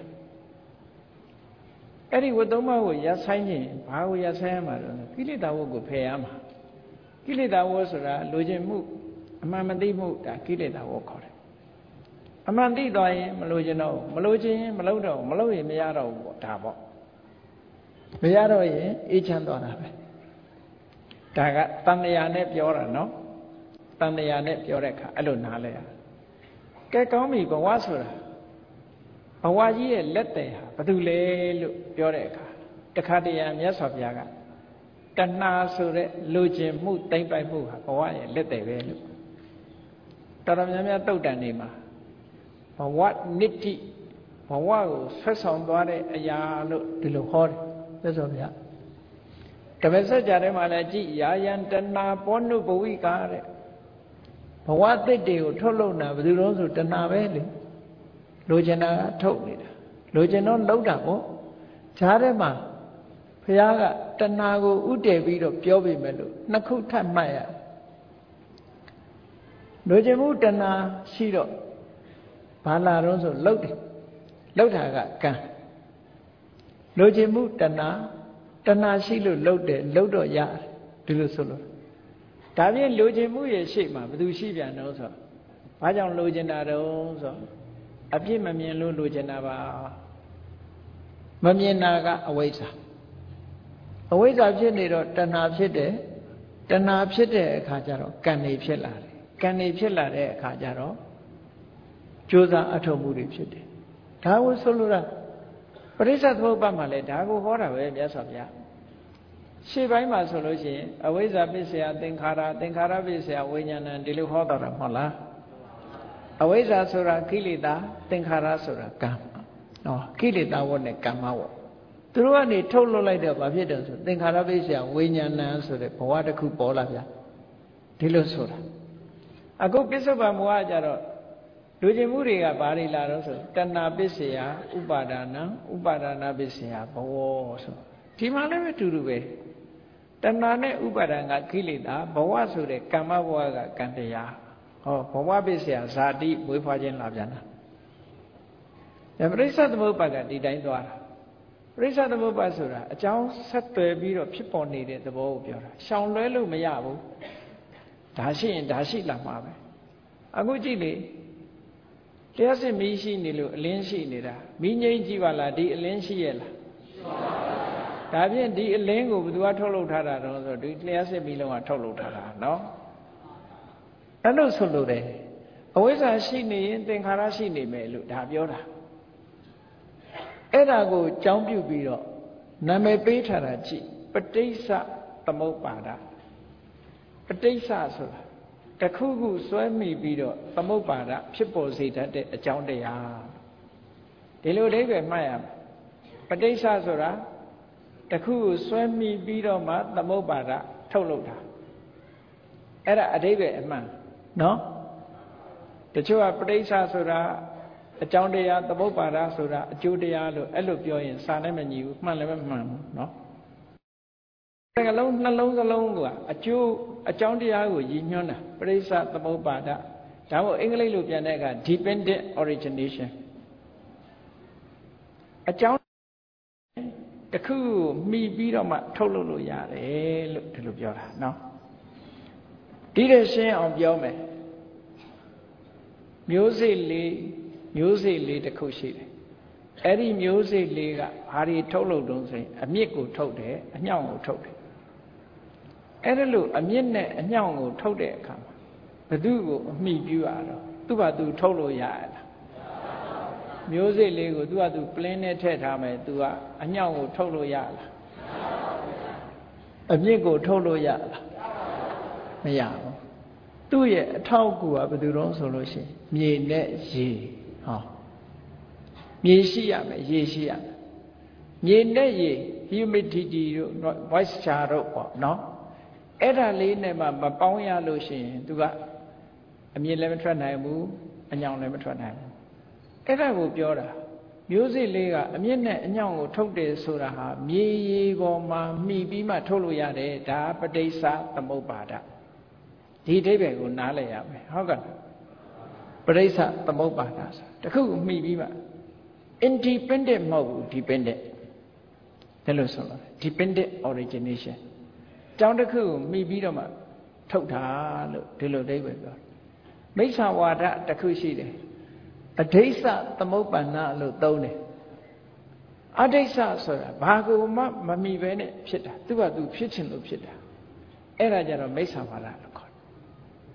အဲ့ဒီဝတ္တမကိုရဆိုင်ခြင်းဘာကိုရဆိုင်ရမှာလဲကိလေသာဝကိုဖယ်ရမှာကိလေသာဝဆိုတာလိုချင်မှုအမှန်မသိမှုဒါကိလေသာဝခေါ်တယ်အမှန်သိသွားရင်မလိုချင်တော့မလိုချင်ရင်မလုပ်တော့မလုပ်ရင်မရတော့ဘူးပေါ့ဒါပေါ့မရတော့ရင်အေးချမ်းသွားတာပဲဒါကတဏှာနဲ့ပြောတာနော်တန်တရားနဲ့ပြောတဲ့အခါအဲ့လိုနားလဲရကဲကောင်းပြီဘဝဆိုတာဘဝကြီးရဲ့လက်တယ်ဟာဘာလို့လဲလို့ပြောတဲ့အခါတခါတည်းမြတ်စွာဘုရားကတဏှာဆိုတဲ့လိုချင်မှုတိမ့်ပိုက်မှုဟာဘဝရဲ့လက်တယ်ပဲလို့တော်တော်များများတုတ်တန်နေမှာဘဝနိတ္တိဘဝကိုဆွဆောင်သွားတဲ့အရာလို့ဒီလိုဟောတယ်မြတ်စွာဘုရားဓမ္မစကြာထဲမှာလည်းကြည်ယာယံတဏှာပောနုဘဝိကာတဲ့ဘဝသစ်တွေကိုထုတ်လုပ်တာဘယ်သူလို့ဆိုတဏှာပဲလေလိုချင်တာကထုတ်နေတာလိုချင်တော့လှုပ်တာပေါ့ဈာထဲမှာဘုရားကတဏှာကိုဥတည်ပြီးတော့ပြောပြမယ်လို့နှစ်ခုထပ်မှတ်ရလိုချင်မှုတဏှာရှိတော့ဘာလာတော့ဆိုလှုပ်တယ်လှုပ်တာကကံလိုချင်မှုတဏှာရှိလို့လှုပ်တယ်လှုပ်တော့ရတယ်ဒီလိုဆိုလို့ဒါဖြင့်လိုချင်မှုရဲ့ရှေ့မှာဘယ်သူရှိပြန်တော့ဆိုဘာကြောင့်လိုချင်တာတုံးဆိုအပြစ်မမြင်လို့လိုချင်တာပါမမြင်တာကအဝိဇ္ဇာဖြစ်နေတော့တဏှာဖြစ်တယ်တဏှာဖြစ်တဲ့အခါကျတော့ကံနေဖြစ်လာတယ်ကံနေဖြစ်လာတဲ့အခါကျတော့ကြိုးစားအထောက်မှုတွေဖြစ်တယ်ဒါကိုဆိုလိုတာပရိစ္ဆေသမုပ္ပါဒ်မှာလည်းဒါကိုဟောတာပဲမြတ်စွာဘုရားရှေ့ပိုင်းမှာဆိုလို့ရှိရင်အဝိဇ္ဇာပစ္စယသင်္ခါရပစ္စယဝိညာဏဒီလိုဟောတာမဟုတ်လားအဝိဇ္ဇာဆိုတာကိလေသာသင်္ခါရဆိုတာကံနော်ကိလေသာဝတ်နဲ့ကမ္မဝတ်သူတို့ကနေထုတ်လွှတ်လိုက်တော့ဘာဖြစ်တယ်ဆိုသင်္ခါရပစ္စယဝိညာဏဆိုတဲ့ဘဝတစ်ခုပေါ်လာဗျာဒီလိုဆိုတာအခုပစ္စုပန်ဘဝကြတော့လူကျင်မှုတွေကဘာတွေလာတော့ဆိုတဏှာပစ္စယဥပါဒနာဥပါဒနာပစ္စယဘဝဆိုဒီမှာလည်းပဲတူတူပဲတဏှာနဲ့ဥပါဒနာကိလေသာဘဝဆိုတဲ့ကမ္မဘဝကကံတရားဟောဘဝပစ္စယဇာတိမွေးဖွားခြင်းလာပြန်တာပရိစ္ဆေသမုပ္ပါဒ်ကဒီတိုင်းသွားတာပရိစ္ဆေသမုပ္ပါဒ်ဆိုတာအကြောင်းဆက်သွယ်ပြီးတော့ဖြစ်ပေါ်နေတဲ့သဘောကိုပြောတာရှောင်လွဲလို့မရဘူးဒါရှိရင်ဒါရှိလာမှာပဲအခုကြည့်လေတရားစစ်မီးရှိနေလို့အလင်းရှိနေတာမီးငိမ့်ကြည့်ပါလားဒီအလင်းရှိရဲ့လားဒါဖြင့်ဒီအလင်းကိုဘယ်သူကထုတ်လုပ်ထားတာတော့ဆိုဒီတရားစစ်မီးလုံးကထုတ်လုပ်ထားတာနော်အဲ့လိုဆိုလို့တယ်အဝိဇ္ဇာရှိနေရင်သင်္ခါရရှိနေမယ်လို့ဒါပြောတာအဲ့ဒါကိုကြောင်းပြုပြီးတော့နာမည်ပေးထားတာကြည့်ပဋိစ္စသမုပ္ပါဒပဋိစ္စဆိုတာတခုခုစွဲမိပြီးတော့သမုပ္ပါဒဖြစ်ပေါ်စေတတ်တဲ့အကြောင်းတရားဒီလိုအဓိပ္ပာယ်မှတ်ရမယ်ပဋိစ္စဆိုတာတခုခုစွဲမိပြီးတော့မှသမုပ္ပါဒထုတ်လုပ်တာအဲ့ဒါအဓိပ္ပာယ်အမှန်နော်တချို့ကပဋိစ္စဆိုတာအကြောင်းတရားသမုပ္ပါဒဆိုတာအကျိုးတရားလို့အဲ့လိုပြောရင်စာနဲ့မညီဘူးမှန်လည်းမမှန်ဘူးနော်နှလုံးစလုံးကအကျိုးအကြောင်းတရားကိုရည်ညွှန်းတာပရိစ္ဆသမုပ္ပါဒဒါမို့အင်္ဂလိပ်လိုပြန်တဲ့အခါ dependent origination အကြောင်းတစ်ခုမှီပြီးတော့မှထုတ်လုပ်လို့ရတယ်လို့ဒီလိုပြောတာနော်ဒီတဲ့ရှင်းအောင်ပြောမယ်မျိုးစေ့လေးတစ်ခုရှိတယ်အဲ့ဒီမျိုးစေ့လေးကဘာတွေထုတ်လုပ်တုံးဆိုရင်အမြစ်ကိုထုတ်တယ်အညောင်ကိုထုတ်တယ်အဲ့ဒါလို့အမြင့်နဲ့အညောင်ကိုထုတ်တဲ့အခါမှာဘသူ့ကိုအမိပြုရတော့သူ့ဘာသူထုတ်လို့ရရလားမျိုးစေ့လေးကိုသူ့ဟာသူပလင်းနဲ့ထည့်ထားမယ်သူကအညောင်ကိုထုတ်လို့ရလားအမြင့်ကိုထုတ်လို့ရလားမရဘူးသူ့ရဲ့အထောက်အကူကဘယ်သူတော့ဆိုလို့ရှိရင်မြေနဲ့ရေဟောမြေရှိရမယ်ရေရှိရမယ်မြေနဲ့ရေ humidity တို့ moisture တို့ပေါ့နော်အဲ့ဒါလေးနဲ့မှမပေါင်းရလို့ရှိရင်သူကအမြင့်လည်းမထွက်နိုင်ဘူးအညောင်လည်းမထွက်နိုင်ဘူးအဲ့ဒါကိုပြောတာမျိုးစေ့လေးကအမြင့်နဲ့အညောင်ကိုထုတ်တယ်ဆိုတာဟာမြေရေပေါ်မှာမှီပြီးမှထုတ်လို့ရတယ်ဒါပဋိစ္စသမုပ္ပါဒဒီအဓိပ္ပာယ်ကိုနားလည်ရမယ်ဟုတ်ကဲ့ပဋိစ္စသမုပ္ပါဒဆိုတခုမှီပြီးမှ independent မဟုတ်ဘူး dependent ဒါလို့ဆိုလို့ dependent origination ကြောင်းတစ်ခုကိုမှီပြီးတော့မှထုတ်တာလို့ဒီလိုအဓိပ္ပာယ်ပြောမိစ္ဆာဝါဒတစ်ခုရှိတယ်အဓိစ္စသမုပ္ပန္နလို့သုံးတယ်အဓိစ္စဆိုတာဘာကိုမှမမှီပဲနဲ့ဖြစ်တာသူကသူဖြစ်ခြင်းလို့ဖြစ်တာအဲ့ဒါကြတော့မိစ္ဆာဝါဒလို့ခေါ်တယ်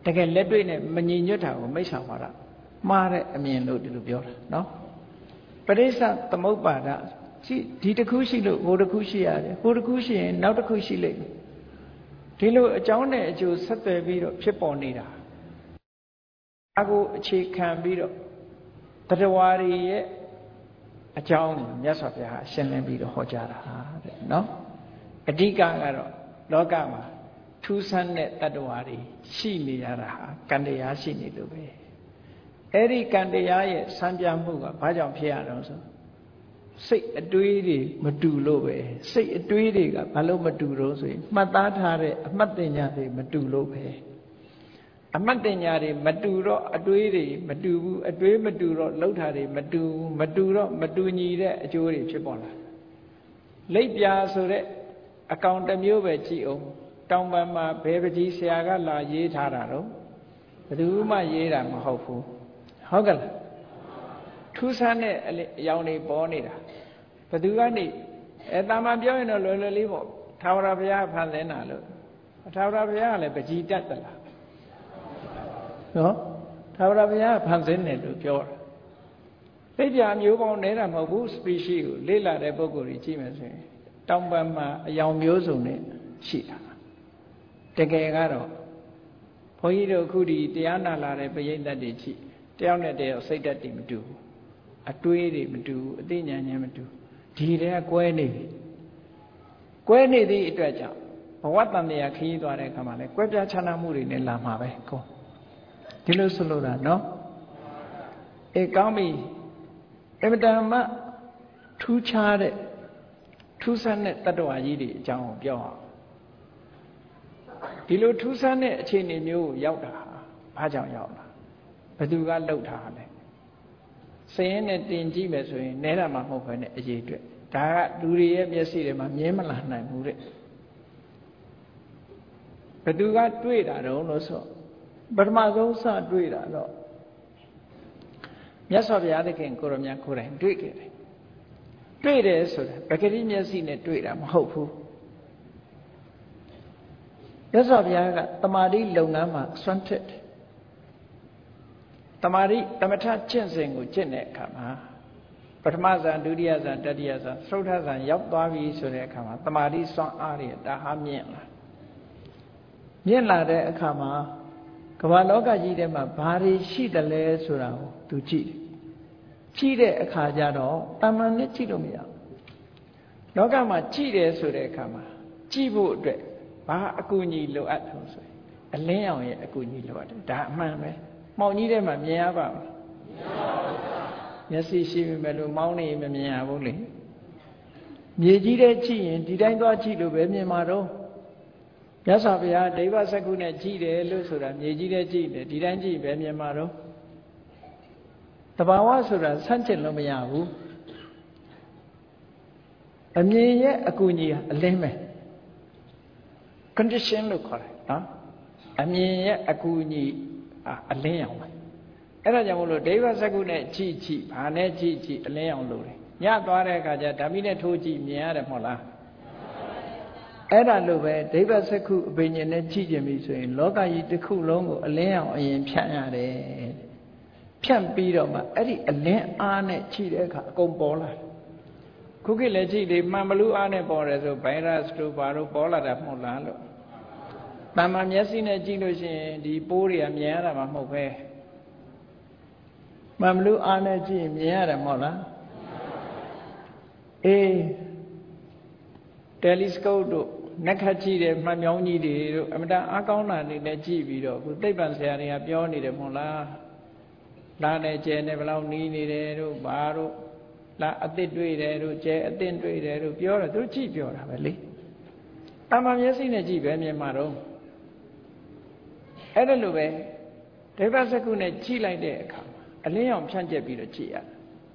တကယ်လက်တွေ့နဲ့မညီညွတ်တာကိုမိစ္ဆာဝါဒမှားတဲ့အမြင်လို့ဒီလိုပြောတာနော်ပရိစ္ဆသမုပ္ပါဒဒီတစ်ခုရှိလို့ဟိုတစ်ခုရှိရတယ်ဟိုတစ်ခုရှိရင်နောက်တစ်ခုရှိလိမ့်မယ်ဒီလိုအကြောင်းနဲ့အကျိုးဆက်သွယ်ပြီးတော့ဖြစ်ပေါ်နေတာအကိုအခြေခံပြီးတော့တရားဝါရီရဲ့အကြောင်းကိုမြတ်စွာဘုရားရှင်းလင်းပြီးတော့ဟောကြားတာတဲ့နော်အဓိကကတော့လောကမှာထူးဆန်းတဲ့တတ္တဝါတွေရှိနေရတာဟာကံတရားရှိနေလို့ပဲအဲ့ဒီကံတရားရဲ့စံပြမှုကဘာကြောင့်ဖြစ်ရတော့ဆိုစိတ်အတွေးတွေမတူလို့ပဲစိတ်အတွေးတွေကဘာလို့မတူတော့ဆိုရင်မှတ်သားထားတဲ့အမှတ်တင်ညာတွေမတူလို့ပဲအမှတ်တင်ညာတွေမတူတော့အတွေးတွေမတူဘူးအတွေးမတူတော့လှုပ်တာတွေမတူတော့မတူညီတဲ့အကျိုးတွေဖြစ်ပေါ်လာလိပ်ပြာဆိုတဲ့အကောင်တစ်မျိုးပဲကြည့်အောင်တောင်ပံမှာဘယ်ပကြီးဆရာကလာရေးထားတာတော့ဘယ်သူမှရေးတာမဟုတ်ဘူးဟုတ်ကလားထူးဆန်းတဲ့အယောင်တွေပေါ်နေတာဘယ်သူကနေတာမန်ပြောရင်တော့လွယ်လွယ်လေးပေါ့ထာဝရဘုရားဖန်ဆင်းတာလို့ထာဝရဘုရားကလည်းပကြီးတတ်သလားနော်ထာဝရဘုရားဖန်ဆင်းတယ်လို့ပြောတာသိကြမျိုးပေါင်းနေတာမဟုတ်ဘူး species ကိုလေ့လာတဲ့ပုဂ္ဂိုလ်ကြီးကြည့်မယ်ဆိုရင်တောင်ပံမှာအယောင်မျိုးစုံနဲ့ရှိတာတကယ်ကတော့ဘုန်းကြီးတို့အခုဒီတရားနာလာတဲ့ပရိသတ်တွေကြည့်တယောက်နဲ့တယောက်စိတ်ဓာတ်တွေမတူဘူးအတွေးတွေမတူဘူးအသိဉာဏ်ဉာဏ်မတူဒီတည်းကကွဲနေပြီကွဲနေသည့်အတွက်ကြောင့်ဘဝတန်တရားခရီးသွားတဲ့အခါမှာလဲကွဲပြားခြားနားမှုတွေနဲ့လာမှာပဲကောဒီလိုဆိုလိုတာနော်အေးကောင်းပြီအမတန်မှထူးခြားတဲ့ထူးဆန်းတဲ့တတ္တဝါကြီးတွေအကြောင်းကိုပြောအောင်ဒီလိုထူးဆန်းတဲ့အခြေအနေမျိုးကိုရောက်တာဘာကြောင့်ရောက်လာဘယ်သူကလှုပ်ထားလဲစရင်နဲ့တင်ကြည့်မယ်ဆိုရင်နဲတာမှမဟုတ်ဘဲနဲ့အရေးအတွက်ဒါကလူတွေရဲ့မျက်စိတွေမှာမြင်မလာနိုင်ဘူးတဲ့ဘယ်သူကတွေ့တာတော့လို့ဆိုပထမဆုံးစတွေ့တာတော့မြတ်စွာဘုရားသခင်ကိုရမြတ်ကိုယ်တိုင်တွေ့ခဲ့တယ်တွေ့တယ်ဆိုတာပဂတိမျက်စိနဲ့တွေ့တာမဟုတ်ဘူးမြတ်စွာဘုရားကတမာတိလုပ်ငန်းမှာစွန့်ထက်တယ်တမာတိတမထကျင့်စဉ်ကိုကျင့်တဲ့အခါမှာပထမဇန်ဒုတိယဇန်တတိယဇန်သုဒ္ဓဇန်ရောက်သွားပြီဆိုတဲ့အခါမှာတမာတိစွမ်းအားတွေတဟာမြင့်လာတဲ့အခါမှာကမ္ဘာလောကကြီးထဲမှာဘာတွေရှိတယ်လဲဆိုတာကိုသူကြည့်တဲ့အခါကျတော့တာမန်နဲ့ကြည့်လို့မရဘူးလောကမှာကြည့်တယ်ဆိုတဲ့အခါမှာကြည့်ဖို့အတွက်ဘာအကူအညီလိုအပ်လို့ဆိုရင်အလင်းရောင်ရဲ့အကူအညီလိုအပ်တယ်ဒါအမှန်ပဲမှောင်ကြီးထဲမှာမြင်ရပါ့မလားမျက်စိရှိပြီမဲ့လို့မောင်းနေမမြင်ရဘူးလေမြေကြီးထဲကြည့်ရင်ဒီတိုင်းသွားကြည့်လို့ပဲမြင်မှာတော့မြတ်စွာဘုရားဒိဗ္ဗစက္ခုနဲ့ကြည့်တယ်လို့ဆိုတာမြေကြီးထဲကြည့်တယ်ဒီတိုင်းကြည့်ပဲမြင်မှာတော့တဘာဝဆိုတာဆန့်ကျင်လို့မရဘူးအမြင်ရဲ့အကူအညီအလင်းပဲ condition လို့ခေါ်တယ်နော်အမြင်ရဲ့အကူအညီအလင်းရောင်ပဲအဲ့ဒါကြောင့်မို့လို့ဒိဗ္ဗစက္ခုနဲ့ကြည့်ဘာနဲ့ကြည့်အလင်းရောင်လို့တယ်ညသွားတဲ့အခါကျဓာမိနဲ့ထိုးကြည့်မြင်ရတယ်မဟုတ်လားအဲ့ဒါလို့ပဲဒိဗ္ဗစက္ခုအပင်ဉ္နဲ့ကြည့်ကြပြီဆိုရင်လောကကြီးတစ်ခုလုံးကိုအလင်းအောင်အရင်ဖြန့်ရတယ်ဖြန့်ပြီးတော့မှအဲ့ဒီအလင်းအားနဲ့ကြည့်တဲ့အခါအကုန်ပေါ်လာခုခေတ်လည်းကြည့်လေမှန်ဘလူးအားနဲ့ပေါ်တယ်ဆိုဗိုင်းရပ်စ်တို့ဘာလို့ပေါ်လာတာမဟုတ်လားလို့တမ္မာမျက်စိနဲ့ကြည့်လို့ရှိရင်ဒီပိုးတွေကမြင်ရတာမှမဟုတ်ပဲမှန်ဘလူးအားနဲ့ကြည့်ရင်မြင်ရတယ်မဟုတ်လားအေးတယ်လီစကုပ်တို့နက်ခတ်ကြည့်တဲ့မှန်မြောင်းကြီးတွေတို့အမတန်အားကောင်းတာတွေနဲ့ကြည့်ပြီးတော့ခုသိပ္ပံဆရာတွေကပြောနေတယ်မဟုတ်လားလာနဲ့ကျဲနဲ့ဘယ်လောက်နီးနေတယ်တို့ဘာတို့လာအသစ်တွေ့တယ်တို့ကျဲအသစ်တွေ့တယ်တို့ပြောတယ်သူကြည့်ပြောတာပဲလေတမ္မာမျက်စိနဲ့ကြည့်ပဲမြင်မှာတော့အဲ့ဒါလိုပဲဒိဗ္ဗစက္ခုနဲ့ကြည့်လိုက်တဲ့အခါမှာအလင်းရောင်ဖြန့်ကျက်ပြီးတော့ကြည့်ရတယ်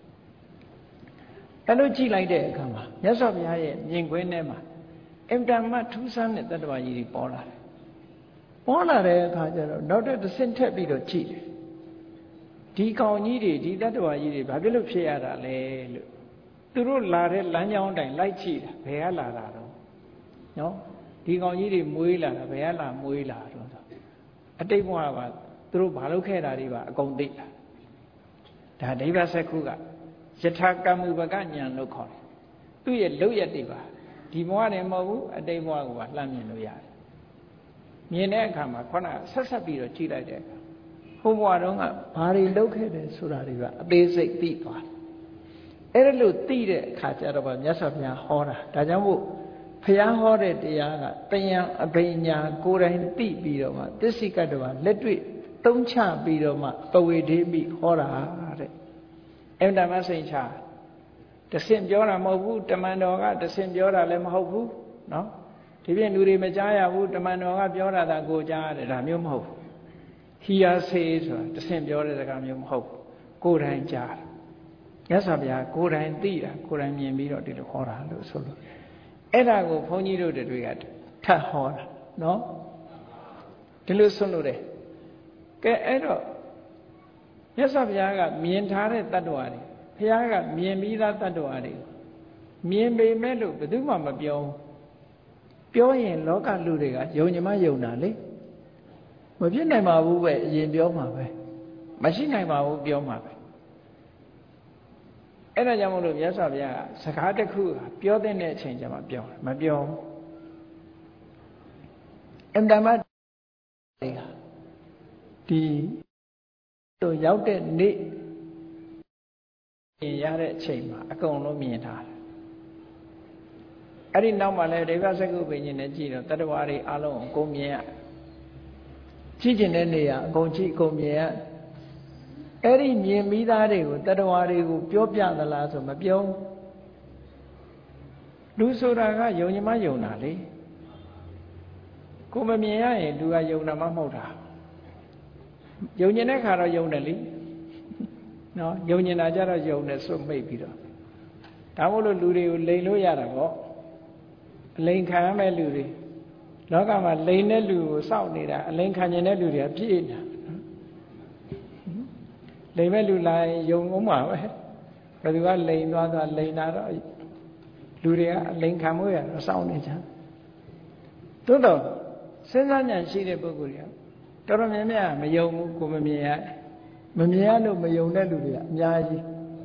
အဲ့လိုကြည့်လိုက်တဲ့အခါမှာမြတ်စွာဘုရားရဲ့မြင်ကွင်းထဲမှာအင်တန်မှထူးဆန်းတဲ့တတ္တဝါကြီးတွေပေါ်လာတယ်ပေါ်လာတဲ့အခါကျတော့နောက်တစ်ဆင့်ထက်ပြီးတော့ကြည့်တယ်ဒီကောင်ကြီးတွေဒီတတ္တဝါကြီးတွေဘာဖြစ်လို့ဖြစ်ရတာလဲလို့သူတို့လာတဲ့လမ်းကြောင်းတိုင်းလိုက်ကြည့်တာဘယ်ကလာတာတော့နော်ဒီကောင်ကြီးတွေမွေးလာတာဘယ်ကလာမွေးလာတော့အတိတ်ဘဝကသူတို့ဘာလုပ်ခဲ့တာတွေပါအကုန်သိတာဒါဒိဗ္ဗစက္ခုကယထာကမ္မုပကဉာဏ်လို့ခေါ်တယ်သူ့ရဲ့လုပ်ရက်တွေပါဒီဘဝနဲ့မဟုတ်ဘူးအတိတ်ဘဝကိုပါလှမ်းမြင်လို့ရတယ်မြင်တဲ့အခါမှာခုနဆက်ဆက်ပြီးတော့ကြည့်လိုက်တဲ့အခါဟိုဘဝတုန်းကဘာတွေလုပ်ခဲ့တယ်ဆိုတာတွေကအသေးစိတ်သိသွားတယ်အဲ့ဒါလို့သိတဲ့အခါကျတော့မြတ်စွာဘုရားဟောတာဒါကြောင့်မို့ဘုရားဟောတဲ့တရားကတယံအဘိညာကိုယ်တိုင်သိပြီးတော့မှသစ္စိကတ္တဝလက်တွေ့သုံးချပြီးတော့မှပဝေဒေမိဟောတာတဲ့အင်တမစိန်ချတဆင့်ပြောတာမဟုတ်ဘူးတမန်တော်ကတဆင့်ပြောတာလည်းမဟုတ်ဘူးเนาะဒီပြင်လူတွေမကြားရဘူးတမန်တော်ကပြောတာသာကိုကြားရတယ်ဒါမျိုးမဟုတ်ဘူးဟီယာဆေးဆိုတာတဆင့်ပြောတဲ့စကားမျိုးမဟုတ်ဘူးကိုယ်တိုင်ကြားမြတ်စွာဘုရားကိုယ်တိုင်သိတာကိုယ်တိုင်မြင်ပြီးတော့ဒီလိုဟောတာလို့ဆိုလို့အဲ့ဒါကိုဘုန်းကြီးတို့တွေကထပ်ဟောတာเนาะဒီလိုဆွလို့တယ်ကဲအဲ့တော့မြတ်စွာဘုရားကမြင်ထားတဲ့တ attva တွေဘုရားကမြင်ပြီးသားတ attva တွေမြင်ပေမဲ့လို့ဘယ်သူမှမပြောရင်လောကလူတွေကယုံကြမယုံတာလေမဖြစ်နိုင်ပါဘူးပဲအရင်ပြောမှာပဲမရှိနိုင်ပါဘူးပြောမှာပဲအဲ့ဒါကြောင့်မို့လို့မြတ်စွာဘုရားကစကားတစ်ခုပြောတဲ့အချိန်ကျမှပြောမပြောအင်တမတွေကဒီတို့ရောက်တဲ့နေ့မြင်ရတဲ့အချိန်မှာအကုန်လုံးမြင်ထားတယ်အဲ့ဒီနောက်မှလည်းဒိဗ္ဗစက္ခုပင်ရှင်နဲ့ကြည့်တော့တတ္တဝါတွေအလုံးအကုန်မြင်ရကြည့်ကျင်တဲ့နေရာအကုန်ကြည့်အကုန်မြင်ရအဲ့ဒီမြင်ပြီးသားတွေကိုတတ္တဝါတွေကိုပြောပြသလားဆိုမပြောလူဆိုတာကယုံကြမယုံတာလေကိုမမြင်ရရင်သူကယုံတာမှမဟုတ်တာယုံကျင်တဲ့ခါတော့ယုံတယ်လေနော်ယုံကျင်တာကြတော့ယုံတယ်စွတ်မိတ်ပြီးတော့ဒါမို့လို့လူတွေကိုလိန်လို့ရတာပေါ့အလိန်ခံရမဲ့လူတွေလောကမှာလိန်တဲ့လူကိုစောင့်နေတာအလိန်ခံကျင်တဲ့လူတွေကပြည့်နေတာလိန်မဲ့လူလာရင်ယုံအောင်ပါပဲဘယ်သူကလိန်သွားလိန်တာတော့လူတွေကအလိန်ခံမှုရတော့စောင့်နေကြသို့တော့စဉ်းစားဉာဏ်ရှိတဲ့ပုဂ္ဂိုလ်တွေကတော်တော်များများမယုံဘူးကိုမမြင်ရလို့မယုံတဲ့လူတွေကအများကြီး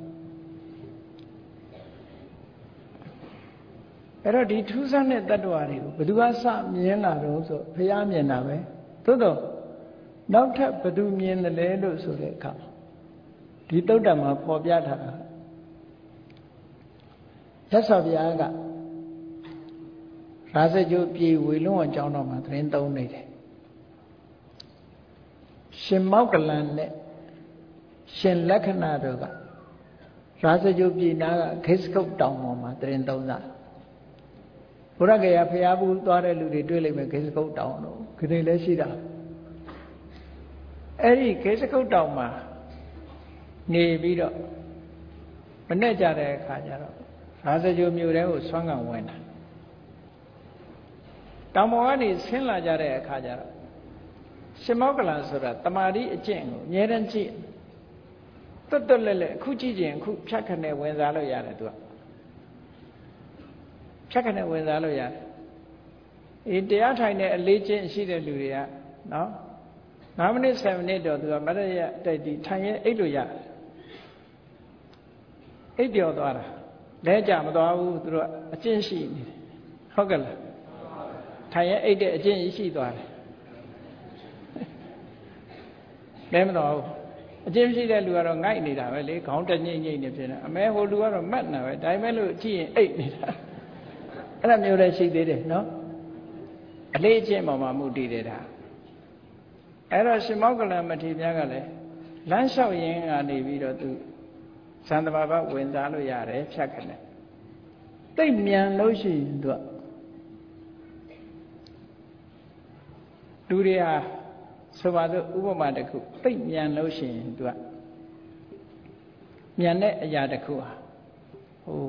အဲ့တော့ဒီထူးဆန်းတဲ့တ attva တွေကိုဘယ်သူကစမြင်လာတော့ဆိုဘုရားမြင်တာပဲသို့တော့နောက်ထပ်ဘယ်သူမြင်တယ်လဲလို့ဆိုတဲ့အခါဒီသုတ္တမှာပေါ်ပြထားတာရသော်ဘုရားကရာဇဂိုပြည်ဝေလွန်အကြောင်းတော်မှာသတင်းသုံးနေတယ်ရှင်မောက္ကလန်နဲ့ရှင်လက္ခဏာတို့ကရာဇဂိုပြည်နာကခေစကုတ်တောင်ပေါ်မှာသတင်းသုံးတာဘုရားကရဖျားဘူးသွားတဲ့လူတွေတွေ့လိမ့်မယ်ခေစကုတ်တောင်တို့ခရီးလည်းရှိတာအဲ့ဒီခေစကုတ်တောင်မှာနေပြီးတော့မနဲ့ကြတဲ့အခါကျတော့ရာဇဂိုမြို့ထဲကိုဆွမ်းခံဝင်တာတောင်ပေါ်ကနေဆင်းလာကြတဲ့အခါကျတော့ရှင်မောက္ကလန်ဆိုတာတမာတိအကျင့်ကိုအမြဲတမ်းကြည့်တွတ်တွတ်လဲလဲအခုကြည့်ခြင်းအခုဖြတ်ခနဲ့ဝင်စားလို့ရတယ်သူကဖြတ်ခနဲ့ဝင်စားလို့ရတယ်အေးတရားထိုင်တဲ့အလေးချင်းရှိတဲ့လူတွေကနော်9မိနစ်7မိနစ်တော့သူကမရရတိုက်တီထိုင်ရဲအိတ်လို့ရတယ်အိတ်ပြော်သွားတာလဲကြမသွားဘူးသူတို့အကျင့်ရှိနေတယ်ဟုတ်ကဲ့လားထိုင်ရဲအိတ်တဲ့အကျင့်ရှိသွားတယ်လဲမတော်ဘူးအကျင့်ရှိတဲ့လူကတော့ငိုက်နေတာပဲလေခေါင်းတညိမ့်ညိမ့်နေဖြစ်နေအမဲဟိုလူကတော့မတ်နေတာပဲဒါပေမဲ့လို့ကြည့်ရင်အိတ်နေတာအဲ့လိုမျိုးလည်းရှိသေးတယ်နော်အလေးအကျင့်ပေါ်မှာမူတည်တယ်ဒါအဲ့တော့ရှင်မောက္ကလန်မထေရမြတ်ကလည်းလမ်းလျှောက်ရင်းကနေပြီးတော့သူသံသဘာဝဝင်စားလို့ရတယ်ဖြတ်ခနဲ့သိပ်မြန်လို့ရှိရင်သူကလူတွေဟာဆိုပါစို့ဥပမာတစ်ခုသိပ်မြန်လို့ရှိရင်သူကမြန်တဲ့အရာတစ်ခုဟာဟို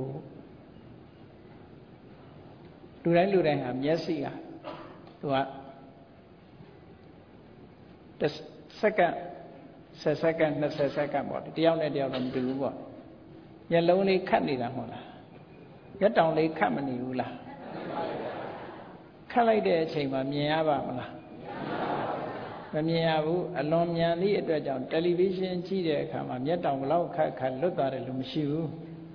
လူတိုင်းဟာမျက်စိကသူက10စက္ကန့်10စက္ကန့်20စက္ကန့်ပေါ့တယောက်နဲ့တယောက်တော့မတူဘူးပေါ့မျက်လုံးလေးခတ်နေတာမဟုတ်လားမျက်တောင်လေးခတ်မနေဘူးလားခတ်လိုက်တဲ့အချိန်မှာမြင်ရပါမလားမမြင်ရဘူးအလွန်မြန်သည့်အတွက်ကြောင့်တယ်လီဗီရှင်းကြည့်တဲ့အခါမှာမျက်တောင်ဘလောက်ခက်ခက်လွတ်သွားတယ်လို့မရှိဘူး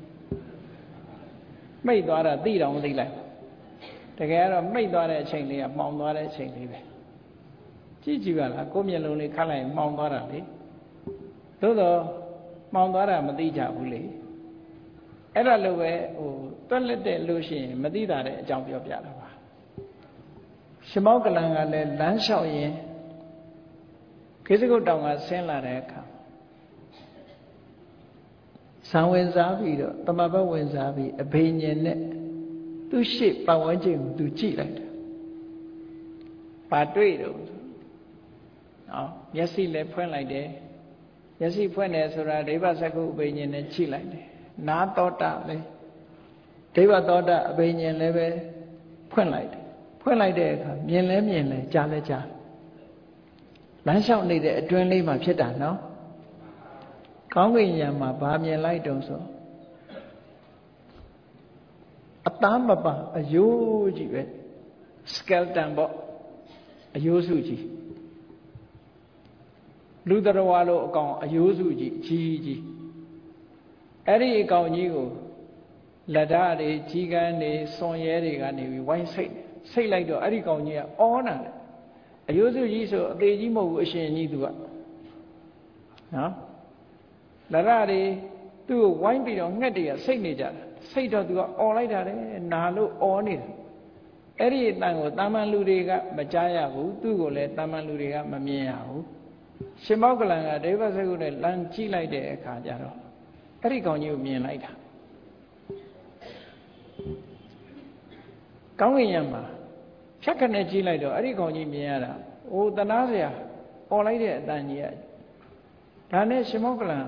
မိတ်သွားတာသိတော့မသိလိုက်တကယ်တော့မိတ်သွားတဲ့အချိန်လေးကမှောင်သွားတဲ့အချိန်လေးပဲကြည့်ကြည့်ပါလားကိုယ်မျက်လုံးလေးခတ်လိုက်မှောင်သွားတာလေသို့တော့မှောင်သွားတာမသိကြဘူးလေအဲ့ဒါလိုပဲတွက်လက်တဲ့လို့ရှိရင်မသိတာတဲ့အကြောင်းပြောပြတာပါရှင်မောကလန်ကလည်းလမ်းလျှောက်ရင်ခေစကုတ်တောင်ကဆင်းလာတဲ့အခါဇံဝင်စားပြီးတော့တမဘတ်ဝင်စားပြီးအဖေညင်နဲ့သူ့ရှေ့ပတ်ဝန်းကျင်ကိုသူကြည့်လိုက်တယ်ဘာတွေ့တော့နော်မျက်စိလည်းဖွင့်လိုက်တယ်မျက်စိဖွင့်တယ်ဆိုတာဒိဗ္ဗစကုအဖေညင်နဲ့ကြည့်လိုက်တယ်နာသောတာလည်းဒိဗ္ဗသောတာအဖေညင်လည်းပဲဖွင့်လိုက်တယ်ဖွင့်လိုက်တဲ့အခါမြင်လဲမြင်လဲကြားလဲကြားလမ်းလျှောက်နေတဲ့အတွင်းလေးမှာဖြစ်တာနော်ကောင်းကင်ယံမှာဗာမြင်လိုက်တုံးဆိုအသားမပါအယိုးကြီးပဲ skeleton ပေါ့အယိုးစုကြီးလူတော်ဝါလို့အကောင်အယိုးစုကြီးကြီးအဲ့ဒီအကောင်ကြီးကိုလက်ဓာတ်တွေကြီးကန်းတွေစွန်ရဲတွေကနေပြီးဝိုင်းစိတ်လိုက်တော့အဲ့ဒီကောင်ကြီးကအောနာတယ်အယိုးစုကြီးဆိုအသေးကြီးမဟုတ်ဘူးအရှင်ကြီးသူကနော်လက်ဓာတ်တွေသူ့ကိုဝိုင်းပြီးတော့ငှက်တွေကစိတ်နေကြတယ်စိတ်တော့သူကအော်လိုက်တာလေနာလို့အော်နေတာအဲ့ဒီအတန်ကိုတာမန်လူတွေကမကြားရဘူးသူ့ကိုလည်းတာမန်လူတွေကမမြင်ရဘူးရှင်မောကလန်ကဒိဗ္ဗစကုနဲ့လမ်းကြည့်လိုက်တဲ့အခါကျတော့အဲ့ဒီကောင်ကြီးကိုမြင်လိုက်တာကောင်းကင်ယံမှာဖြတ်ခနဲ့ကြည့်လိုက်တော့အဲ့ဒီကောင်ကြီးမြင်ရတာအိုးတနာစရာអော်လိုက်တဲ့အတန်ကြီးကဒါနဲ့ရှင်မောကလန်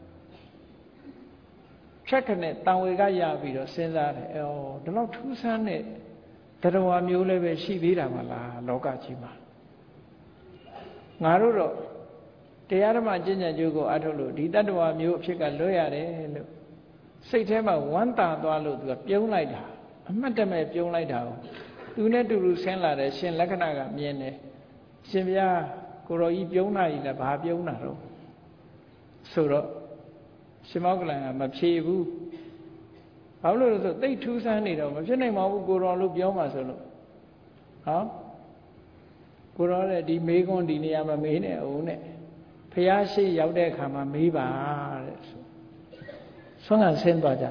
ဖြတ်ခနဲ့တန်ဝေကရပြီးတော့စဉ်းစားတယ်ဒီလောက်ထူးဆန်းတဲ့တရားဝါမျိုးလည်းပဲရှိသေးတာမလားလောကကြီးမှာငါတို့တော့တရားဓမ္မကျင့်ကြံကြိုးကိုအထုတ်လို့ဒီတတ္တဝါမျိုးအဖြစ်ကလွတ်ရတယ်လို့စိတ်ထဲမှာဝမ်းသာသွားလို့သူကပြုံးလိုက်တာအမှတ်တမဲ့ပြုံးလိုက်တာကိုသူနဲ့တူတူဆင်းလာတဲ့ရှင်လက္ခဏာကမြင်တယ်ရှင်ဘုရားကိုရောကြီးပြုံးတာကြီးလားဘာပြုံးတာတော့ဆိုတော့ရှင်မောကလန်ကမဖြေဘူးဘာလို့လဲဆိုသိထူးဆန်းနေတော့မဖြစ်နိုင်ပါဘူးကိုရောလို့ပြောမှဆိုလို့ဟောကိုရောတဲ့ဒီမေးခွန်းဒီနေရာမှာမေးနေအောင်နဲ့ဖះရှိရောက်တဲ့အခါမှာမေးပါတဲ့ဆွမ်းခံဆင်းသွားကြ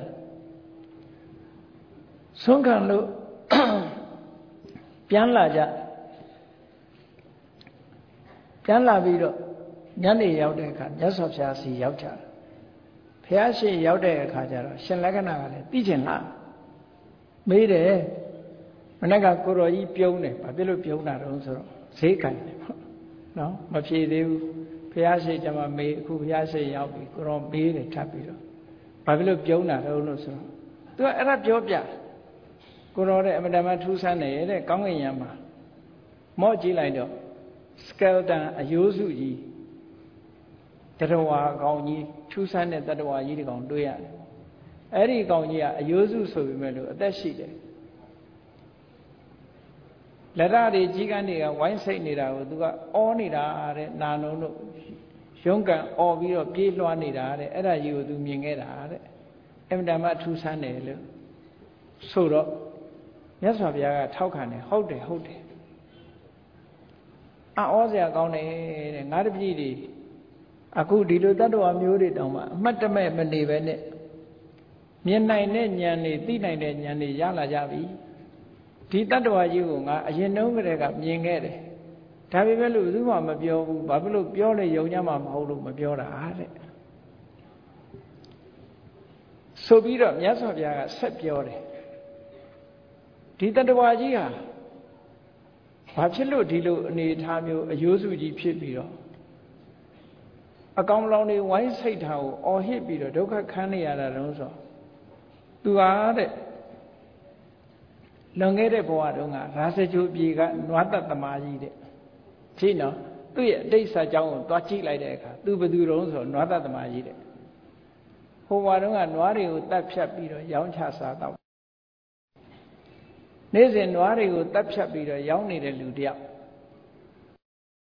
ဆွမ်းခံလို့ပြန်လာကြပြန်လာပြီးတော့ညနေရောက်တဲ့အခါမြတ်စွာဘုရားစီရောက်ကြဘုရားရှိရောက်တဲ့အခါကျတော့ရှင်လက္ခဏာကလည်းသိချင်လားမေးတယ်မနေ့ကကိုရောကြီးပြုံးတယ်ဘာဖြစ်လို့ပြုံးတာတုံးဆိုတော့ဈေးကန်တယ်ပေါ့နော်မဖြေသေးဘူးဘုရားရှိကျမမေးအခုဘုရားရှိရောက်ပြီကိုရောမေးတယ်ထပ်ပြီးတော့ဘာဖြစ်လို့ပြုံးတာတုံးလို့ဆိုတော့သူကအဲ့ဒါပြောပြကိုရောတဲ့အမတမထူးဆန်းတယ်တဲ့ကောင်းကင်ယံမှာမော့ကြည့်လိုက်တော့ skeleton အယိုးစုကြီးတတဝါကောင်ကြီးထူးဆန်းတဲ့တတဝါကြီးဒီကောင်တွေ့ရတယ်အဲ့ဒီကောင်ကြီးကအယိုးစုဆိုပေမဲ့လို့အသက်ရှိတယ်လက်ရတွေကြီးကန်းတွေကဝိုင်းစိတ်နေတာကိုသူကအောနေတာတဲ့နာနုံတို့ရုံးကန်အော်ပြီးတော့ပြေးလွှားနေတာတဲ့အဲ့ဒါကြီးကိုသူမြင်ခဲ့တာတဲ့အမတမထူးဆန်းတယ်လို့ဆိုတော့မြတ်စွာဘုရားကထောက်ခံတယ်ဟုတ်တယ်အော်စရာကောင်းတယ်တဲ့ငါတပည့်တွေအခုဒီလိုတတ္တဝါမျိုးတွေတောင်မှအမှတ်တမဲ့မနေပဲနဲ့မြင်နိုင်တဲ့ဉာဏ်တွေသိနိုင်တဲ့ဉာဏ်တွေရလာကြပြီဒီတတ္တဝါကြီးကိုငါအရင်တုန်းကတည်းကမြင်ခဲ့တယ်ဒါပေမဲ့လို့ဘယ်သူမှမပြောဘူးဘာဖြစ်လို့ပြောလဲယုံကြမှာမဟုတ်လို့မပြောတာတဲ့ဆိုပြီးတော့မြတ်စွာဘုရားကဆက်ပြောတယ်ဒီတတ္တဝါကြီးဟာဘာဖြစ်လို့ဒီလိုအနေအထားမျိုးအယိုးစုကြီးဖြစ်ပြီးတော့အကောင်လောင်တွေဝိုင်းစိတ်ထားကိုအော်ဟစ်ပြီးတော့ဒုက္ခခံနေရတာတုံးဆိုသူဟာတဲ့လွန်ခဲ့တဲ့ဘဝတုန်းကရာဇဂိုပြေကနွားတတ်သမားကြီးတဲ့ကြည့်နော်သူ့ရဲ့အတိတ်စာကြောင်းကိုသွားကြည့်လိုက်တဲ့အခါသူဘယ်သူတုံးဆိုနွားတတ်သမားကြီးတဲ့ဟိုဘဝတုန်းကနွားတွေကိုတတ်ဖြတ်ပြီးတော့ရောင်းချစားတော့နေ့စဉ်နွားတွေကိုတတ်ဖြတ်ပြီးတော့ရောင်းနေတဲ့လူတယောက်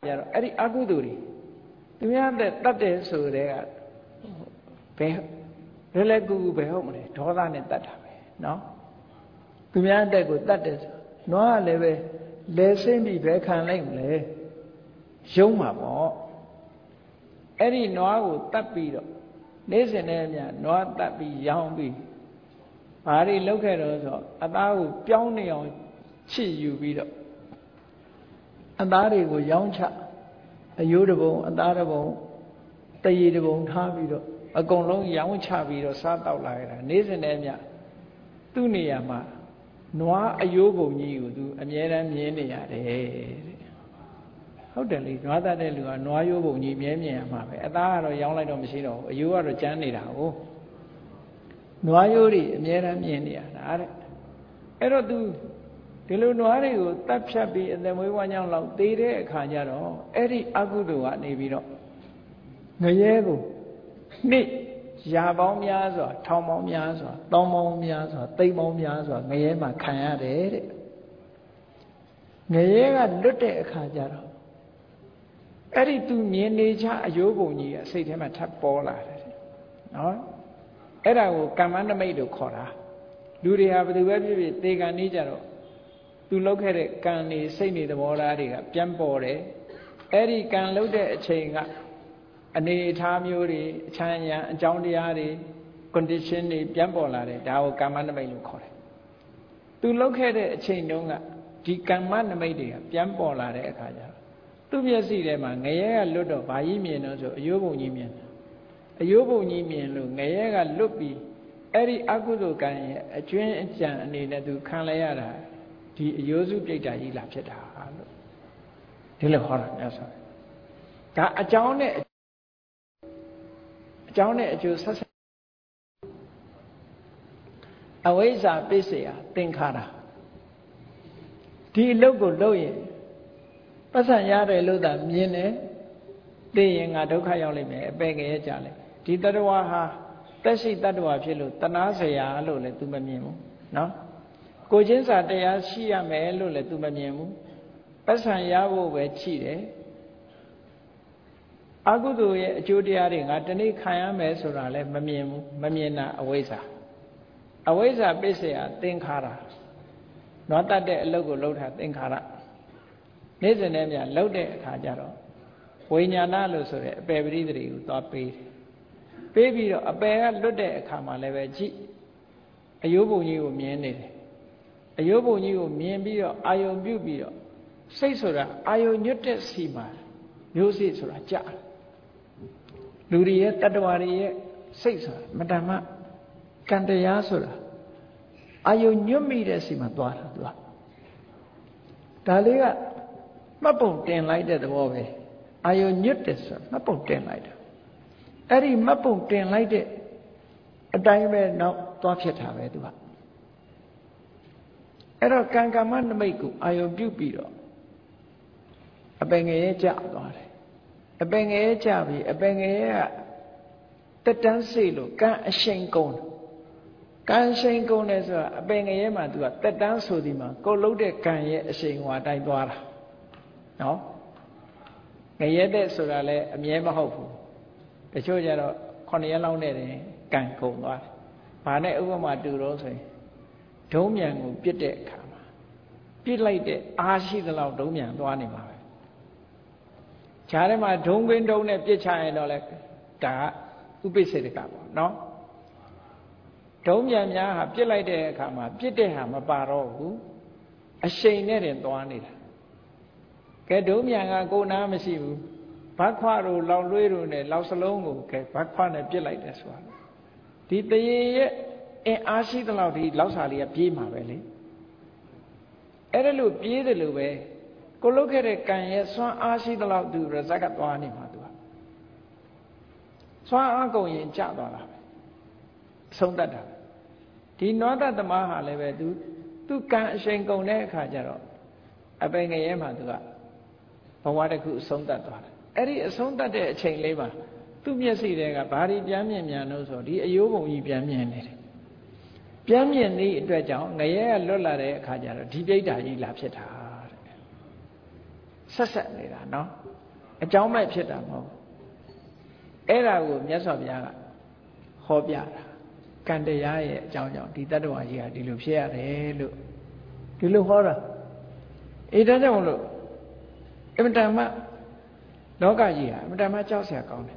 ကြတော့အဲ့ဒီအကုသိုလ်တွေသူများတဲ့တတ်တယ်ဆိုတဲ့ကဘယ်လဲကူဘယ်ဟုတ်မလဲဒေါသနဲ့တတ်တာပဲနော်သူများတဲ့ကိုတတ်တယ်ဆိုနွားကလည်းပဲလဲဆင်းပြီးပဲခံလိုက်မလဲရုံးမှာပေါ့အဲ့ဒီနွားကိုတတ်ပြီးတော့နေ့စဉ်နဲ့အမျှနွားတတ်ပြီးရောင်းပြီးဘာတွေလုပ်ခဲ့တော့ဆိုအသားကိုပြောင်းနေအောင်ချစ်ယူပြီးတော့အသားတွေကိုရောင်းချအယိုးတစ်ပုံအသားတစ်ပုံတရေတစ်ပုံထားပြီးတော့အကုန်လုံးရောင်းချပြီးတော့စားတောက်လာခဲ့တာနေ့စဉ်နဲ့အမျှသူ့နေရာမှာနွားအယိုးပုံကြီးကိုသူအမြဲတမ်းမြင်နေရတယ်တဲ့ဟုတ်တယ်လေနွားတတ်တဲ့လူကနွားရိုးပုံကြီးမြဲမြင်ရမှာပဲအသားကတော့ရောင်းလိုက်တော့မရှိတော့ဘူးအယိုးကတော့ကျန်းနေတာဟုတ်နွားရိုးတွေအမြဲတမ်းမြင်နေရတာတဲ့အဲ့တော့သူဒီလိုနွားတွေကိုတတ်ဖြတ်ပြီးအသက်မွေးဝမ်းကြောင်းလောက်သေးတဲ့အခါကျတော့အဲ့ဒီအကုသိုလ်ကနေပြီးတော့ငရဲကိုနှစ်ရာပေါင်းများစွာထောင်ပေါင်းများစွာတောင်းပေါင်းများစွာသိန်းပေါင်းများစွာငရဲမှာခံရတယ်တဲ့ငရဲကလွတ်တဲ့အခါကျတော့အဲ့ဒီသူမြင်နေချအယိုးပုံကြီးကစိတ်ထဲမှာထပ်ပေါ်လာတယ်နော်အဲ့ဒါကိုကမ္မနမိတ်လို့ခေါ်တာလူတွေဟာဘယ်သူပဲဖြစ်ဖြစ်သေကံနေကြတော့သူလုပ်ခဲ့တဲ့ကံနေစိတ်နေသဘောထားတွေကပြန်ပေါ်တယ်အဲ့ဒီကံလုပ်တဲ့အချိန်ကအနေအထားမျိုးတွေအချမ်းရံအကြောင်းတရားတွေ condition တွေပြန်ပေါ်လာတယ်ဒါကိုကမ္မနမိတ်လို့ခေါ်တယ်သူလုပ်ခဲ့တဲ့အချိန်တုန်းကဒီကမ္မနမိတ်တွေကပြန်ပေါ်လာတဲ့အခါကျတော့သူ့မျက်စိထဲမှာငရဲကလွတ်တော့ဘာကြီးမြင်တော့ဆိုအယိုးပုံကြီးမြင်တယ်အယိုးပုံကြီးမြင်လို့ငရဲကလွတ်ပြီးအဲ့ဒီအကုသိုလ်ကံရဲ့အကျွင်းအကြံအနေနဲ့သူခံလဲရတာဒီအယိုးစုပြိတ္တာကြီးလာဖြစ်တာလို့ဒီလိုဟောတာများဆိုဒါအကြောင်းနဲ့အကျိုးဆက်ဆက်အဝိဇ္ဇာပိစ္ဆေယသင်္ခါရဒီအလုပ်ကိုလုပ်ရင်ပတ်စံရတယ်လို့သာမြင်တယ်သိရင်ငါဒုက္ခရောက်လိမ့်မယ်အပယ်ကလေးကြလိမ့်ဒီတတ္တဝါဟာတက်ရှိတတ္တဝါဖြစ်လို့တနာစရာလို့လည်း तू မမြင်ဘူးနော်ကိုချင်းစာတရားရှိရမယ်လို့လည်း तू မမြင်ဘူးပတ်စံရဖို့ပဲရှိတယ်အကုသိုလ်ရဲ့အကျိုးတရားတွေငါတနေ့ခံရမယ်ဆိုတာလည်းမမြင်ဘူးမမြင်တာအဝိဇ္ဇာပိစ္ဆေယသင်္ခါရနွားတတ်တဲ့အလုပ်ကိုလုပ်တာသင်္ခါရနေ့စဉ်နဲ့များလှုပ်တဲ့အခါကျတော့ဝိညာဏလို့ဆိုတဲ့အပယ်ပရိသေတွေကိုသွားပေးတယ်ပေးပြီးတော့အပယ်ကလွတ်တဲ့အခါမှာလည်းပဲကြည့်အယိုးပုံကြီးကိုမြင်နေတယ်အယိုးပုံကြီးကိုမြင်ပြီးတော့အာယုံပြုတ်ပြီးတော့စိတ်ဆိုတာအာယုံညွတ်တဲ့စီမှာမျိုးစိဆိုတာကြာလူတွေရဲ့တတ္တဝါတွေရဲ့စိတ်ဆိုတာမတ္တမကံတရားဆိုတာအာယုံညွတ်မိတဲ့စီမှာသွားတာသူကဒါလေးကမှတ်ပုံတင်လိုက်တဲ့သဘောပဲအာယုံညွတ်တယ်ဆိုမှတ်ပုံတင်လိုက်တာအဲ့ဒီမှတ်ပုံတင်လိုက်တဲ့အတိုင်းပဲနောက်သွားဖြစ်တာပဲသူကအဲ့တော့ကံကမ္မနမိတ်ကိုအာယုံပြုတ်ပြီးတော့အပင်ငရဲကျသွားတယ်အပင်ငရဲကျပြီးအပင်ငရဲကတက်တန်းစိတ်လို့ကံအရှိန်ကုန်ကံရှိန်ကုန်တယ်ဆိုတာအပင်ငရဲမှာသူကတက်တန်းဆိုဒီမှာကိုလှုပ်တဲ့ကံရဲ့အရှိန်ဟွာတိုင်းသွားတာနော်ငရဲတဲ့ဆိုတာလည်းအမြဲမဟုတ်ဘူးတချို့ကျတော့9ရက်လောက်နဲ့တင်ကံကုန်သွားတယ်ဘာနဲ့ဥပမာတူတော့ဆိုရင်ဒုံးမြန်ကိုပြစ်တဲ့အခါမှာပြစ်လိုက်တဲ့အားရှိသလောက်ဒုံးမြန်သွားနေမှာပဲခြားထဲမှာဒုံးကွင်းဒုံးနဲ့ပြစ်ချရင်တော့လေဒါဥပိ္ပစေတကပေါ့နော်ဒုံးမြန်များဟာပြစ်လိုက်တဲ့အခါမှာပြစ်တဲ့ဟာမပါတော့ဘူးအရှိန်နဲ့တင်သွားနေတာကဲဒုံးမြန်ကကိုယ်နာမရှိဘူးဘတ်ခွတို့လောက်လွေးတို့နဲ့လောက်စလုံးကိုကဲဘတ်ခွနဲ့ပြစ်လိုက်တယ်ဆိုတာဒီတရေရဲ့အင်အားရှိသလောက်ဒီလောက်စာလေးကပြေးမှာပဲလေအဲ့ဒါလို့ပြေးတယ်လို့ပဲကိုလုတ်ခဲ့တဲ့ကံရဲ့စွမ်းအားရှိသလောက်သူရဇက်ကသွားနေမှာသူကစွမ်းအားကုန်ရင်ကျသွားတာပဲအဆုံးတတ်တာဒီနွားတသမားဟာလည်းပဲသူကံအရှိန်ကုန်တဲ့အခါကျတော့အပင်ငရဲမှာသူကဘဝတစ်ခုအဆုံးတတ်သွားတယ်အဲ့ဒီအဆုံးတတ်တဲ့အချိန်လေးမှာသူ့မျက်စိတွေကဘာတွေပြန်မြင်မြန်လို့ဆိုဒီအယိုးပုံကြီးပြန်မြင်နေတယ်ပြန်မြင်သည့်အတွက်ကြောင့်ငရဲကလွတ်လာတဲ့အခါကျတော့ဒီပြိတ္တာကြီးလာဖြစ်တာတဲ့ဆက်နေတာနော်အကြောင်းမဲ့ဖြစ်တာမဟုတ်အဲ့ဒါကိုမြတ်စွာဘုရားကဟောပြတာကံတရားရဲ့အကြောင်းကြောင့်ဒီတတ္တဝါကြီးဟာဒီလိုဖြစ်ရတယ်လို့ဒီလိုဟောတာဒါကြောင့်မလို့အမှန်တမ်းလောကကြီးဟာအမှန်တမ်းကြောက်စရာကောင်းတယ်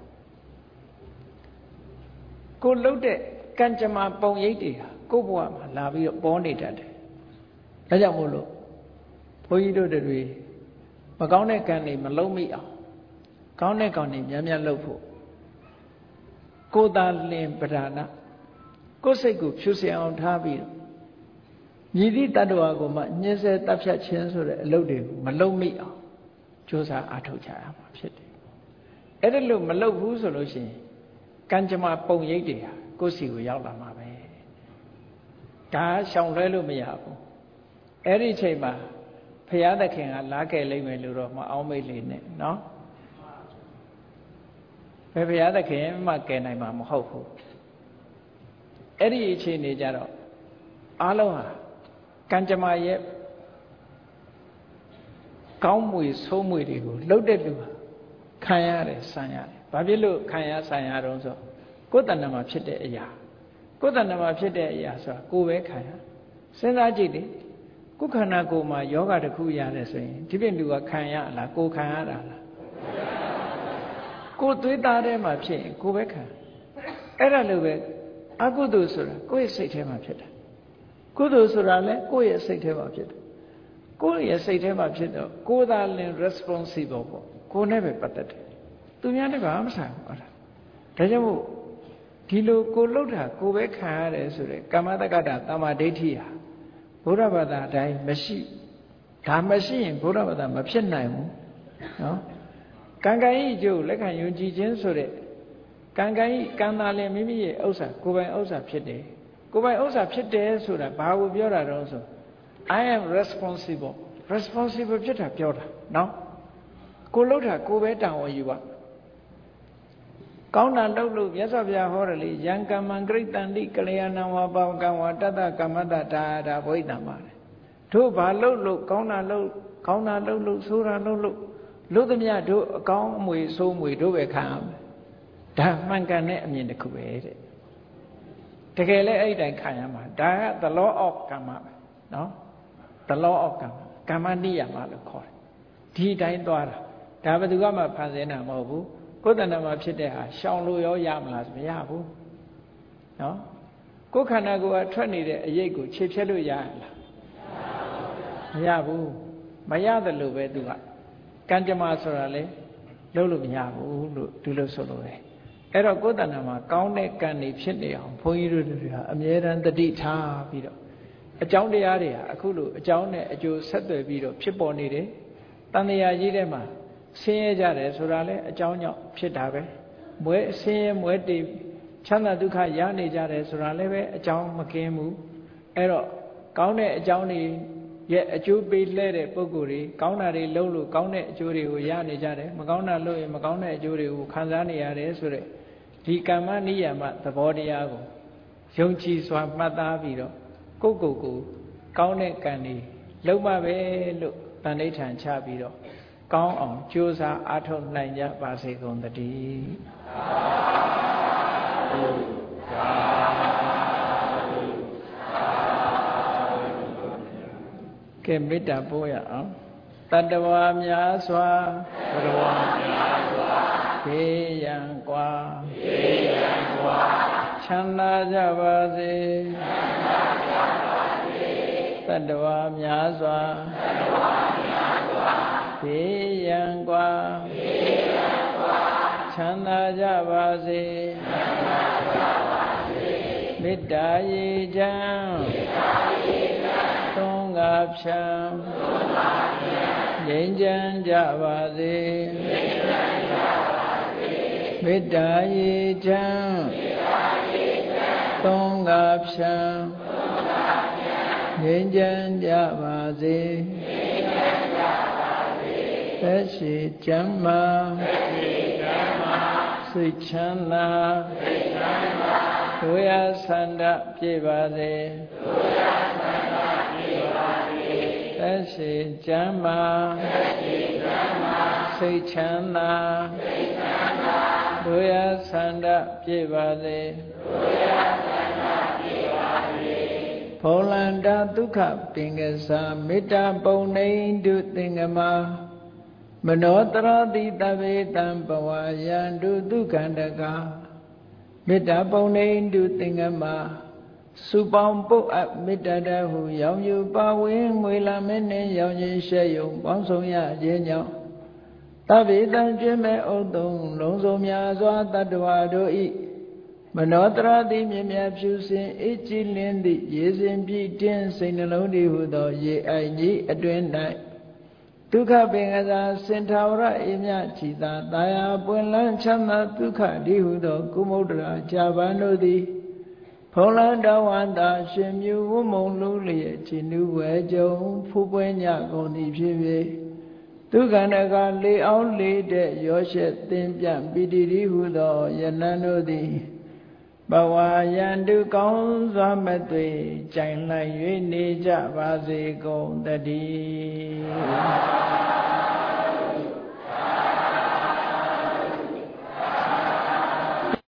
ကိုလှုပ်တဲ့ကံကြမ္မာပုံရိပ်တွေဟာကိုယ့်ဘဝမှာလာပြီးတော့ပေါ်နေတတ်တယ်ဒါကြောင့်မို့လို့ဘုန်းကြီးတို့တွေမကောင်းတဲ့ကံတွေမလုံးမိအောင်ကောင်းတဲ့ကံတွေများများလုပ်ဖို့ကိုယ်သာလင်ပဓာနကိုယ်စိတ်ကိုဖြူစင်အောင်ထားပြီးတော့မြည်သည့်တ attva ကိုမှညှင်းဆဲတပ်ဖြတ်ခြင်းဆိုတဲ့အလုပ်တွေကိုမလုံးမိအောင်ကြိုးစားအားထုတ်ကြရမှာဖြစ်တယ်အဲ့ဒါလို့မလုပ်ဘူးဆိုလို့ရှိရင်ကံကြမ္မာပုံရိပ်တွေဟာကိုယ်စီကိုရောက်လာမှာပဲဒါရှောင်လွဲလို့မရဘူးအဲ့ဒီအချိန်မှာဘုရားသခင်ကလာခဲ့လိမ့်မယ်လို့တော့မအောင်မိတ်လေးနဲ့နော်ဘယ်ဘုရားသခင်မှကယ်နိုင်မှာမဟုတ်ဘူးအဲ့ဒီအချိန်နေကြတော့အားလုံးဟာကံကြမ္မာရဲ့ကောင်းမွေဆိုးမွေတွေကိုလှုပ်တဲ့လူဟာခံရတယ်ဆံရတယ်ဘာဖြစ်လို့ခံရဆံရတော့ဆိုကိုယ်တဏ္ဍာမှာဖြစ်တဲ့အရာကိုယ်တဏ္ဍာမှာဖြစ်တဲ့အရာဆိုတာကိုယ်ပဲခံရစဉ်းစားကြည့်လေကိုယ်ခန္ဓာကိုယ်မှာယောဂတစ်ခုရတယ်ဆိုရင်ဒီပြင်လူကခံရလားကိုယ်ခံရတာလားကိုယ်သွေးသားထဲမှာဖြစ်ရင်ကိုယ်ပဲခံအဲ့ဒါလိုပဲအကုသိုလ်ဆိုတာကိုယ့်ရဲ့စိတ်ထဲမှာဖြစ်တယ်ကုသိုလ်ဆိုတာလည်းကိုယ့်ရဲ့စိတ်ထဲမှာဖြစ်တယ်ကိုယ့်ရဲ့စိတ်ထဲမှာဖြစ်တော့ကိုယ်သာလင် responsible ပေါ့ကိုယ်နဲ့ပဲပတ်သက်တယ်သူများနဲ့ဘာမှမဆိုင်ဘူးဟုတ်လားဒါကြောင့်မို့ဒီလိုကိုလှုပ်တာကိုပဲခံရတယ်ဆိုတဲ့ကမ္မတက္ကတာတမ္မာဒိဋ္ဌိဟာဘုရားဘာသာအတိုင်းမရှိဒါမရှိရင်ဘုရားဘာသာမဖြစ်နိုင်ဘူးနော်ကံကံဤကျိုးလက်ခံယုံကြည်ခြင်းဆိုတဲ့ကံကံဤကံသာလင်မိမိရဲ့ဥစ္စာကိုယ်ပိုင်ဥစ္စာဖြစ်တယ်ကိုယ်ပိုင်ဥစ္စာဖြစ်တယ်ဆိုတာဘာကိုပြောတာတော့ဆို I am responsible ဖြစ်တာပြောတာနော်ကိုလှုပ်တာကိုပဲတာဝန်ယူပါကောင်းတာလှုပ်လို့မြတ်စွာဘုရားဟောတယ်လေယံကမ္မံဂရိတန္တိကလျာဏံဝါပါဝကံဝါတတ္တကမ္မတ္တဒါဘဝိတ္တမှာလေတို့ဘာလှုပ်လို့ကောင်းတာလှုပ်လို့ဆိုးတာလှုပ်လို့သမျှတို့အကောင်းအမွေဆိုးမွေတို့ပဲခံရမယ်ဒါမှန်ကန်တဲ့အမြင်တစ်ခုပဲတဲ့တကယ်လဲအဲ့တိုင်းခံရမှာဒါက the law of ကမ္မပဲနော် the law of ကမ္မနိယမလို့ခေါ်တယ်ဒီတိုင်းသွားတာဒါဘယ်သူမှဖန်ဆင်းတာမဟုတ်ဘူးကိုယ်တဏ္ဍာမှာဖြစ်တဲ့ဟာရှောင်လို့ရောရမလားမရဘူးနော်ကိုယ်ခန္ဓာကိုယ်ကထွက်နေတဲ့အရိပ်ကိုခြေဖြတ်လို့ရလားမရဘူးမရတယ်လို့ပဲသူကကံကြမ္မာဆိုတာလေလုပ်လို့မရဘူးလို့ဒီလိုဆိုလို့တယ်အဲ့တော့ကိုယ်တဏ္ဍာမှာကောင်းတဲ့ကံတွေဖြစ်နေအောင်ဘုန်းကြီးတို့တွေဟာအမြဲတမ်းတတိထားပြီးတော့အကြောင်းတရားတွေဟာအခုလိုအကြောင်းနဲ့အကျိုးဆက်သွယ်ပြီးတော့ဖြစ်ပေါ်နေတယ်တန်တရားကြီးထဲမှာဆင်းရဲကြတယ်ဆိုတာလဲအကြောင်းကြောင့်ဖြစ်တာပဲမွဲဆင်းရဲမွဲတေချမ်းသာဒုက္ခရနေကြတယ်ဆိုတာလည်းပဲအကြောင်းမကင်းဘူးအဲ့တော့ကောင်းတဲ့အကြောင်းတွေရဲ့အကျိုးပေးလဲတဲ့ပုဂ္ဂိုလ်တွေကောင်းတာတွေလုပ်လို့ကောင်းတဲ့အကျိုးတွေကိုရနေကြတယ်မကောင်းတာလုပ်ရင်မကောင်းတဲ့အကျိုးတွေကိုခံစားနေရတယ်ဆိုတဲ့ဒီကမ္မနိယမသဘောတရားကိုယုံကြည်စွာမှတ်သားပြီးတော့ကိုယ့်ကိုယ်ကိုကောင်းတဲ့ကံတွေလုပ်မှပဲလို့တန်ဋိဌာန်ချပြီးတော့ကောင်းအောင်ကြိုးစားအားထုတ်နိုင်ကြပါစေကုန်သတည်းကဲမေတ္တာပို့ရအောင်တတ္တဝါများစွာဘေးရန်ကွာချမ်းသာကြပါစေတတ္တဝါများစွာဘေးရန်ကွာချမ်းသာကြပါစေမေတ္တာရေချမ်းသုံးငါဖြံငြိမ်းချမ်းကြပါစေမေတ္တာရေချမ်းသုံးငါဖြံငြိမ်းချမ်းကြပါစေသက်ရှိကျမ်းမာစိတ်ချမ်းသာတို့ရဆန္ဒပြည့်ပါစေသက်ရှိကျမ်းမာစိတ်ချမ်းသာတို့ရဆန္ဒပြည့်ပါစေဖုံလန္တာဒုက္ခပင်ကစားမေတ္တာပုံနေတုသင်္ကမမနောတရတိတဗေတံဘဝယံတုဒုက္ခန္တကမေတ္တာပုံနေတုသင်္ကမစုပေါင်းပုတ်အပ်မေတ္တာတဟုရောင်ယူပါဝင်ငွေလာမင်းနှင့်ရောင်ခြင်းရှဲယုံပေါင်းဆောင်ရခြင်းကြောင့်တဗေတံကျွမ်းမဲ့ဥတုံလုံးစုံများစွာတတ္တဝါတို့ဤမနောတရတိမြင်မြဖြူစင်အေးကြည်လင်းသည့်ရေစဉ်ပြည့်တင်းစိတ်နှလုံးတည်ဟုသောရေအိုင်ကြီးအတွင်၌ဒုက္ခပင်ကစားစင်ထာဝရအေမြချီသာတာယာပွင့်လန်းချမ်းသာဒုက္ခတည်ဟုသောကုမုဒ္ဒရာဇာပန်တို့သည်ဖုံးလန်းတော်ဝန္တာရှင်မြူဝုံမုံလူလျက်ချီနူးဝဲကြုံဖူးပွဲညကုန်သည်ဖြစ်၍ဒုက္ခန္တကလေအောင်လေတဲ့ရောရှက်သင်ပြပိတိတိဟုသောယနံတို့သည်ဘဝယံတုကောင်းစွာမသွေကြိုင်လိုက်၍နေကြပါစေကုန်တည်း